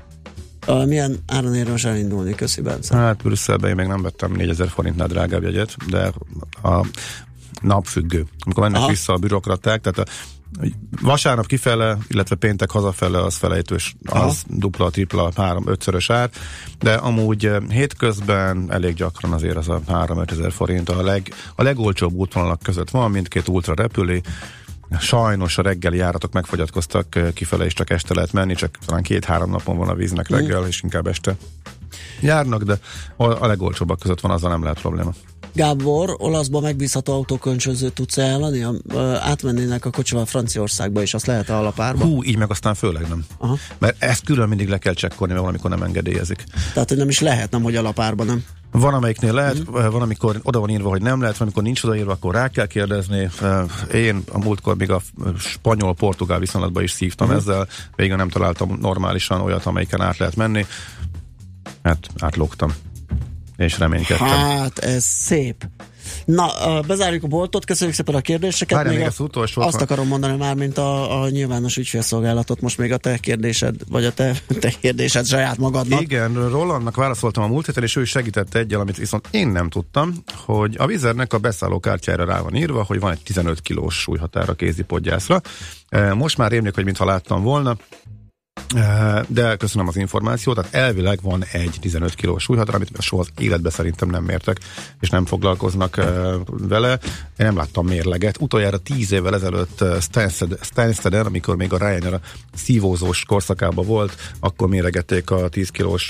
Milyen áron érdemes elindulni? Köszi, Bence. Hát Brüsszelben én még nem vettem 4000 forintnál drágább jegyet, de a napfüggő. Amikor mennek vissza a bürokraták, tehát vasárnap kifele, illetve péntek hazafele az felejtős, az dupla, tripla, 3-5-szörös ár, de amúgy hétközben elég gyakran azért az a 3-5 ezer forint a legolcsóbb útvonalak között van, mindkét ultra repüli. Sajnos a reggeli járatok megfogyatkoztak kifele, és csak este lehet menni, csak talán 2-3 napon van a víznek reggel, és inkább este járnak, de a legolcsóbbak között van, azzal nem lehet probléma. Gábor, olaszban megbízható autókölcsönzőt tudsz ajánlani? Átmennének a kocsival Franciaországba, és azt lehet a alapárba? Így meg aztán főleg nem. Aha. Mert ezt külön mindig le kell csekkolni, mert valamikor nem engedélyezik. Tehát, hogy nem is lehet, nem, hogy alapárba, nem? Van, amelyiknél lehet, van, amikor oda van írva, hogy nem lehet, van, amikor nincs odaírva, akkor rá kell kérdezni. Én a múltkor még a spanyol-portugál viszonylatban is szívtam ezzel, végül nem találtam normálisan olyat, amelyiken át lehet menni. Hát átlógtam. És reménykedtem. Hát, ez szép. Na, bezárjuk a boltot, köszönjük szépen a kérdéseket. Várjál, még azt akarom mondani már, mint a nyilvános ügyfélszolgálatot, most még a te kérdésed, vagy a te kérdésed saját magadnak. Igen, Rolandnak válaszoltam a múlt héten, és ő is segített egyel, amit viszont én nem tudtam, hogy a Wizardnek a beszállókártyára rá van írva, hogy van egy 15 kilós súlyhatár a kézipodgyászra. Most már rémlik, hogy mintha láttam volna, De köszönöm az információt, tehát elvileg van egy 15 kilós súlyhatár, amit soha az életben szerintem nem mértek, és nem foglalkoznak vele. Én nem láttam mérleget. Utoljára 10 évvel ezelőtt Stansteden, amikor még a Ryanair a szívózós korszakában volt, akkor méregették a 10 kilós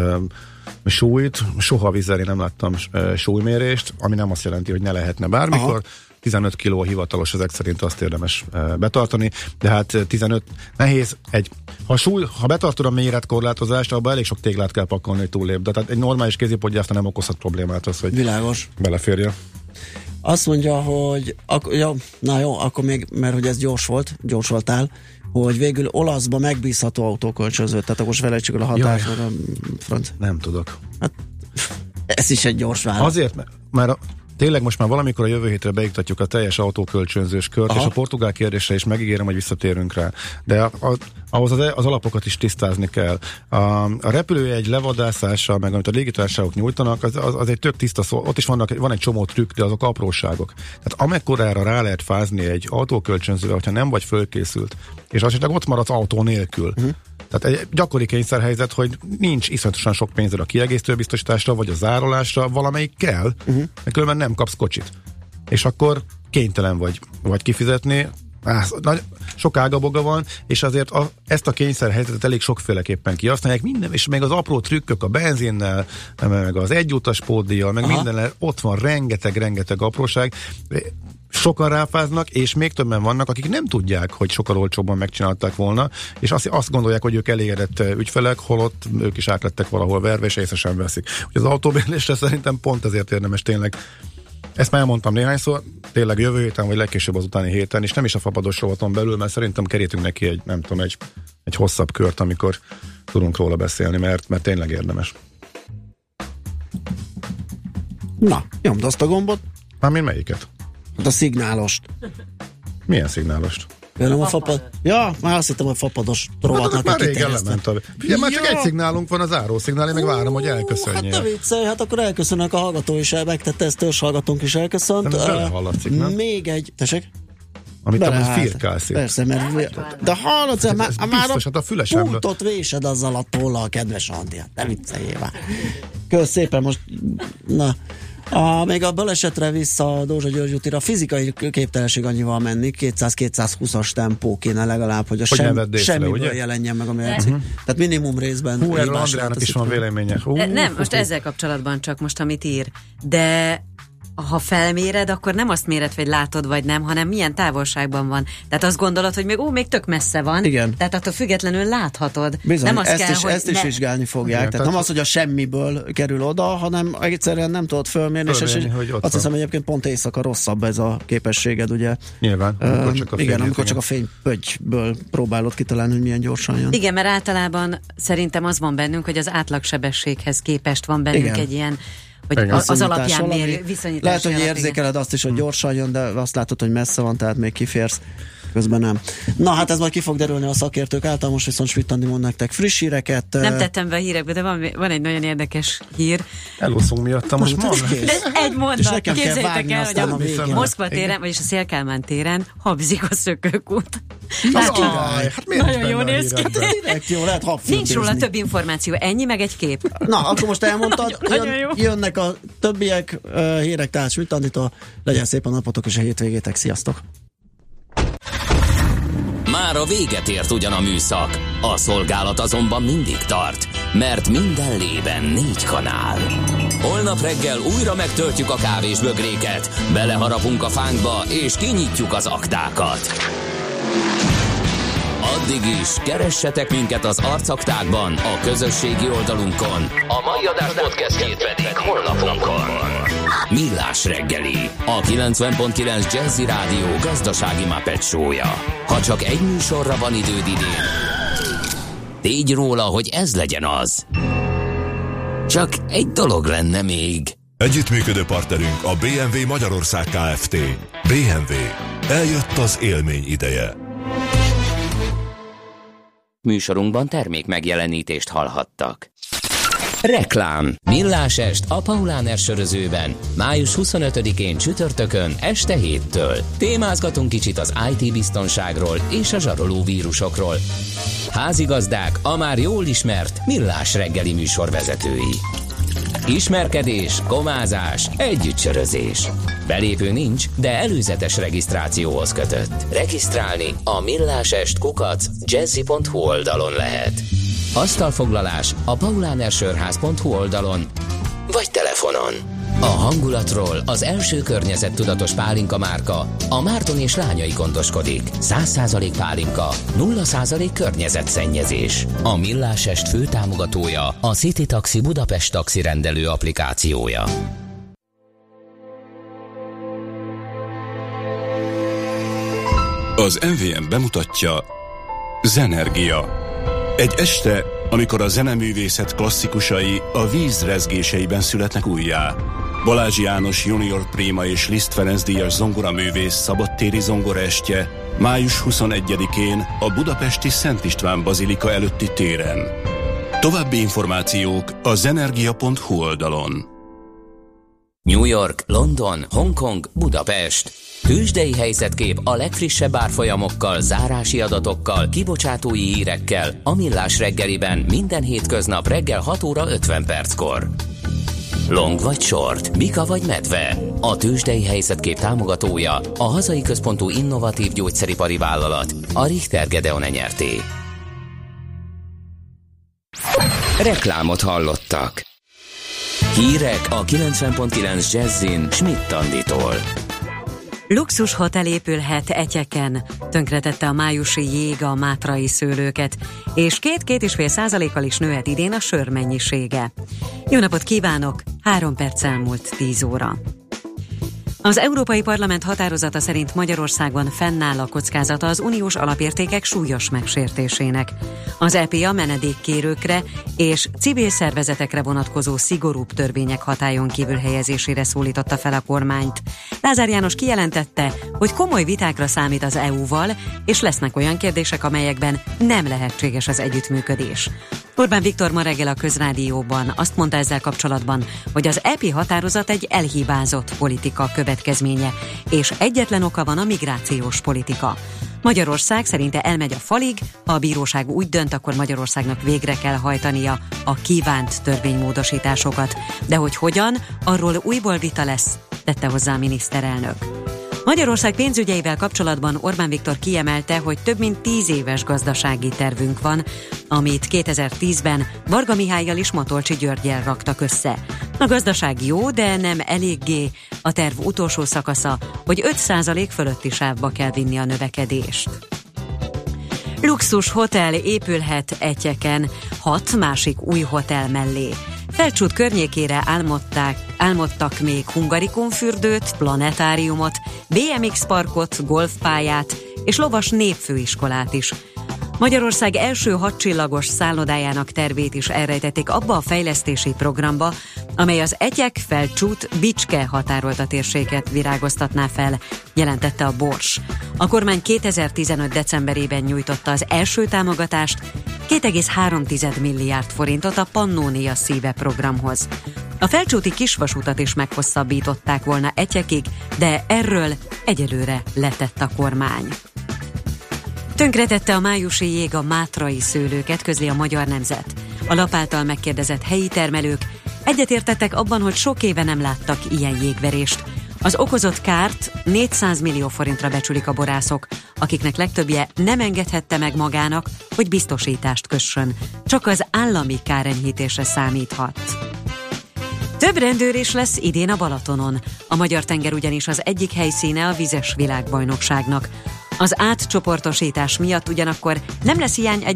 súlyt. Soha vízzel én nem láttam súlymérést, ami nem azt jelenti, hogy ne lehetne bármikor. Aha. 15 kiló hivatalos, ezek szerint azt érdemes betartani, de hát 15 nehéz. Ha betartod a méretkorlátozást, abban elég sok téglát kell pakolni, hogy túllép. De tehát egy normális kézipodgyászta nem okozhat problémát az, hogy világos beleférje. Azt mondja, hogy akkor még, mert hogy ez gyors voltál, hogy végül olaszba megbízható autókölcsönző, tehát akkor most felejtsük el a hatást, meg a franc. Nem tudok. Hát, ez is egy gyors válasz. Azért, mert tényleg most már valamikor a jövő hétre beiktatjuk a teljes autókölcsönzős kört, és a portugál kérdésre is megígérem, hogy visszatérünk rá. De ahhoz az alapokat is tisztázni kell. A repülőjegy levadászása, meg amit a légitársaságok nyújtanak, az egy tök tiszta szó. Ott is van egy csomó trükk, de azok apróságok. Tehát amekkorára rá lehet fázni egy autókölcsönzővel, hogyha nem vagy fölkészült, és esetleg ott maradsz autó nélkül. Tehát egy gyakori kényszerhelyzet, hogy nincs iszonyatosan sok pénzed a kiegészítőbiztosításra, vagy a zárolásra, valamelyik kell, mert különben nem kapsz kocsit. És akkor kénytelen vagy kifizetni. Sok ágaboga van, és azért ezt a kényszerhelyzetet elég sokféleképpen kihasználják, minden, és még az apró trükkök a benzinnel, meg az egyutas pótdíjjal, meg mindennel, ott van rengeteg apróság. Sokan ráfáznak, és még többen vannak, akik nem tudják, hogy sokkal olcsóbban megcsinálták volna, és azt gondolják, hogy ők elégedett ügyfelek, holott ők is átlettek valahol verve, és észre sem veszik. Úgyhogy az autóbérlésre szerintem pont ezért érdemes tényleg. Ezt már elmondtam néhányszor, tényleg jövő héten, vagy legkésőbb az utáni héten, és nem is a fapados rovaton belül, mert szerintem kerítünk neki egy hosszabb kört, amikor tudunk róla beszélni, mert tényleg érdemes. Na, nyomd azt a gombot. Mármint melyiket? A szignálost. Milyen szignálost? Nem a fapad. Ja, már azt hittem, hogy fapados rovatnak már régen lement. Figyelj, már csak egy szignálunk van, az árószignál, én meg várom, hogy elköszönjél. Hát ne viccelj, hát akkor elköszönnek a hallgató is, megtette ezt, hallgatónk is elköszönt. Nem belehallatszik, nem? Még egy, tessék? Amit amúgy firkálsz. Persze, mert de hallatsz, már a fülesem. Pultot vésed azzal a tollal, kedves Andi, ne vicceljél már. Kösz szépen, most, na. Még a balesetre vissza a Dózsa György útira, a fizikai képtelenség annyival menni, 200-220-as tempó kéne legalább, hogy semmiből jelenjen meg a merci. Tehát minimum részben. Erről Andrának is van véleménye. Nem, most ezzel kapcsolatban csak most, amit ír. De ha felméred, akkor nem azt méred, hogy látod vagy nem, hanem milyen távolságban van. Tehát azt gondolod, hogy még tök messze van. Igen. Tehát attól függetlenül láthatod. Bizony, nem azt ezt is vizsgálni fogják. Igen, tehát nem az, hogy a semmiből kerül oda, hanem egyszerűen nem tudod fölmérni, és azt hiszem egyébként pont éjszaka rosszabb ez a képességed, ugye. Nyilván. Amikor csak a fénypöttyből próbálod kitalálni, hogy milyen gyorsan jön. Igen, mert általában szerintem az van bennünk, hogy az átlagsebességhez képest van bennünk egy ilyen, hogy az alapján viszonyítás. Lehet, hogy érzékeled azt is, hogy gyorsan jön, de azt látod, hogy messze van, tehát még kiférsz. Közben nem. Na hát ez majd ki fog derülni a szakértők által, most viszont Schmidt-Andi mond nektek friss híreket. Nem tettem be a hírekbe, de van egy nagyon érdekes hír. Elúszunk miatta, most mond. Egy mondat, képzeljétek el, hogy a Moszkva téren, vagyis a Szélkálmán téren habzik a szökőkút. Hát nagyon jól néz ki. Jó, lehet nincs róla több információ, ennyi meg egy kép. Na, akkor most elmondtad, jönnek a többiek hírek, tehát Schmidt-Anditól. Legyen szép a napotok és a hétvégétek. Sziasztok! Már a véget ért ugyan a műszak, a szolgálat azonban mindig tart, mert minden lében 4 kanál. Holnap reggel újra megtöltjük a kávésbögréket, beleharapunk a fánkba és kinyitjuk az aktákat. Addig is keressetek minket az arcaktákban, a közösségi oldalunkon. A mai adás podcastjét pedig honlapunkon. Millás reggeli, a 90.9 Jazzy Rádió gazdasági Muppet show-ja. Ha csak egy műsorra van időd idén, tégy róla, hogy ez legyen az. Csak egy dolog lenne még. Együttműködő partnerünk a BMW Magyarország Kft. BMW. Eljött az élmény ideje. Műsorunkban termék megjelenítést hallhattak. Reklám. Millás est a Paulaner sörözőben május 25-én csütörtökön este 7-től. Témázgatunk kicsit az IT biztonságról és a zsaroló vírusokról. Házigazdák a már jól ismert Millás reggeli műsorvezetői. Ismerkedés, komázás, együttsörözés. Belépő nincs, de előzetes regisztrációhoz kötött. Regisztrálni a millásest@jazzy.hu oldalon lehet. Asztalfoglalás a paulanersörház.hu oldalon vagy telefonon. A hangulatról az első környezettudatos pálinka márka, a Márton és lányai gondoskodik. 100% pálinka, 0% környezetszennyezés. A Millás est főtámogatója a City Taxi Budapest taxi rendelő applikációja. Az MVM bemutatja Zenergia. Egy este, amikor a zeneművészet klasszikusai a víz rezgéseiben születnek újjá. Balázs János junior préma és Liszt Ferenc díjas zongoraművész szabadtéri zongoraestje május 21-én a budapesti Szent István bazilika előtti téren. További információk a zenergia.hu oldalon. New York, London, Hongkong, Budapest. Tőzsdei helyzetkép a legfrissebb árfolyamokkal, zárási adatokkal, kibocsátói hírekkel a Millás reggeliben minden hétköznap reggel 6 óra 50 perckor. Long vagy short, bika vagy medve. A tőzsdei helyzetkép támogatója a hazai központú innovatív gyógyszeripari vállalat, a Richter Gedeon Nyrt. Reklámot hallottak. Hírek a 90.9 Jazzin Schmidt Anditól. Luxus hotel épülhet Etyeken, tönkretette a májusi jég a mátrai szőlőket, és 2-2,5%-kal is nőhet idén a sör mennyisége. Jó napot kívánok, 3 perc elmúlt 10 óra. Az Európai Parlament határozata szerint Magyarországon fennáll a kockázata az uniós alapértékek súlyos megsértésének. Az EP a menedékkérőkre és civil szervezetekre vonatkozó szigorúbb törvények hatályon kívül helyezésére szólította fel a kormányt. Lázár János kijelentette, hogy komoly vitákra számít az EU-val, és lesznek olyan kérdések, amelyekben nem lehetséges az együttműködés. Orbán Viktor ma reggel a Közrádióban azt mondta ezzel kapcsolatban, hogy az EP határozat egy elhibázott politika következménye, és egyetlen oka van a migrációs politika. Magyarország szerinte elmegy a falig, ha a bíróság úgy dönt, akkor Magyarországnak végre kell hajtania a kívánt törvénymódosításokat. De hogy hogyan, arról újból vita lesz, tette hozzá a miniszterelnök. Magyarország pénzügyeivel kapcsolatban Orbán Viktor kiemelte, hogy több mint 10 éves gazdasági tervünk van, amit 2010-ben Varga Mihállyal és Matolcsy Györggyel raktak össze. A gazdaság jó, de nem eléggé. A terv utolsó szakasza, hogy 5% fölötti sávba kell vinni a növekedést. Luxus hotel épülhet Etyeken, 6 másik új hotel mellé. Felcsút környékére álmodtak még Hungarikon fürdőt, planetáriumot, BMX parkot, golfpályát és lovas népfőiskolát is. Magyarország első 6 csillagos szállodájának tervét is elrejtették abba a fejlesztési programba, amely az Etyek-Felcsút-Bicske határolta térséget virágoztatná fel, jelentette a Bors. A kormány 2015. decemberében nyújtotta az első támogatást, 2,3 milliárd forintot a Pannónia szíve programhoz. A felcsúti kisvasutat is meghosszabbították volna Etyekig, de erről egyelőre letett a kormány. Tönkretette a májusi jég a mátrai szőlőket, közli a Magyar Nemzet. A lap által megkérdezett helyi termelők egyetértettek abban, hogy sok éve nem láttak ilyen jégverést. Az okozott kárt 400 millió forintra becsülik a borászok, akiknek legtöbbje nem engedhette meg magának, hogy biztosítást kössön. Csak az állami kárenyhítésre számíthat. Több rendőr is lesz idén a Balatonon. A magyar tenger ugyanis az egyik helyszíne a vizes világbajnokságnak. Az átcsoportosítás miatt ugyanakkor nem lesz hiány egy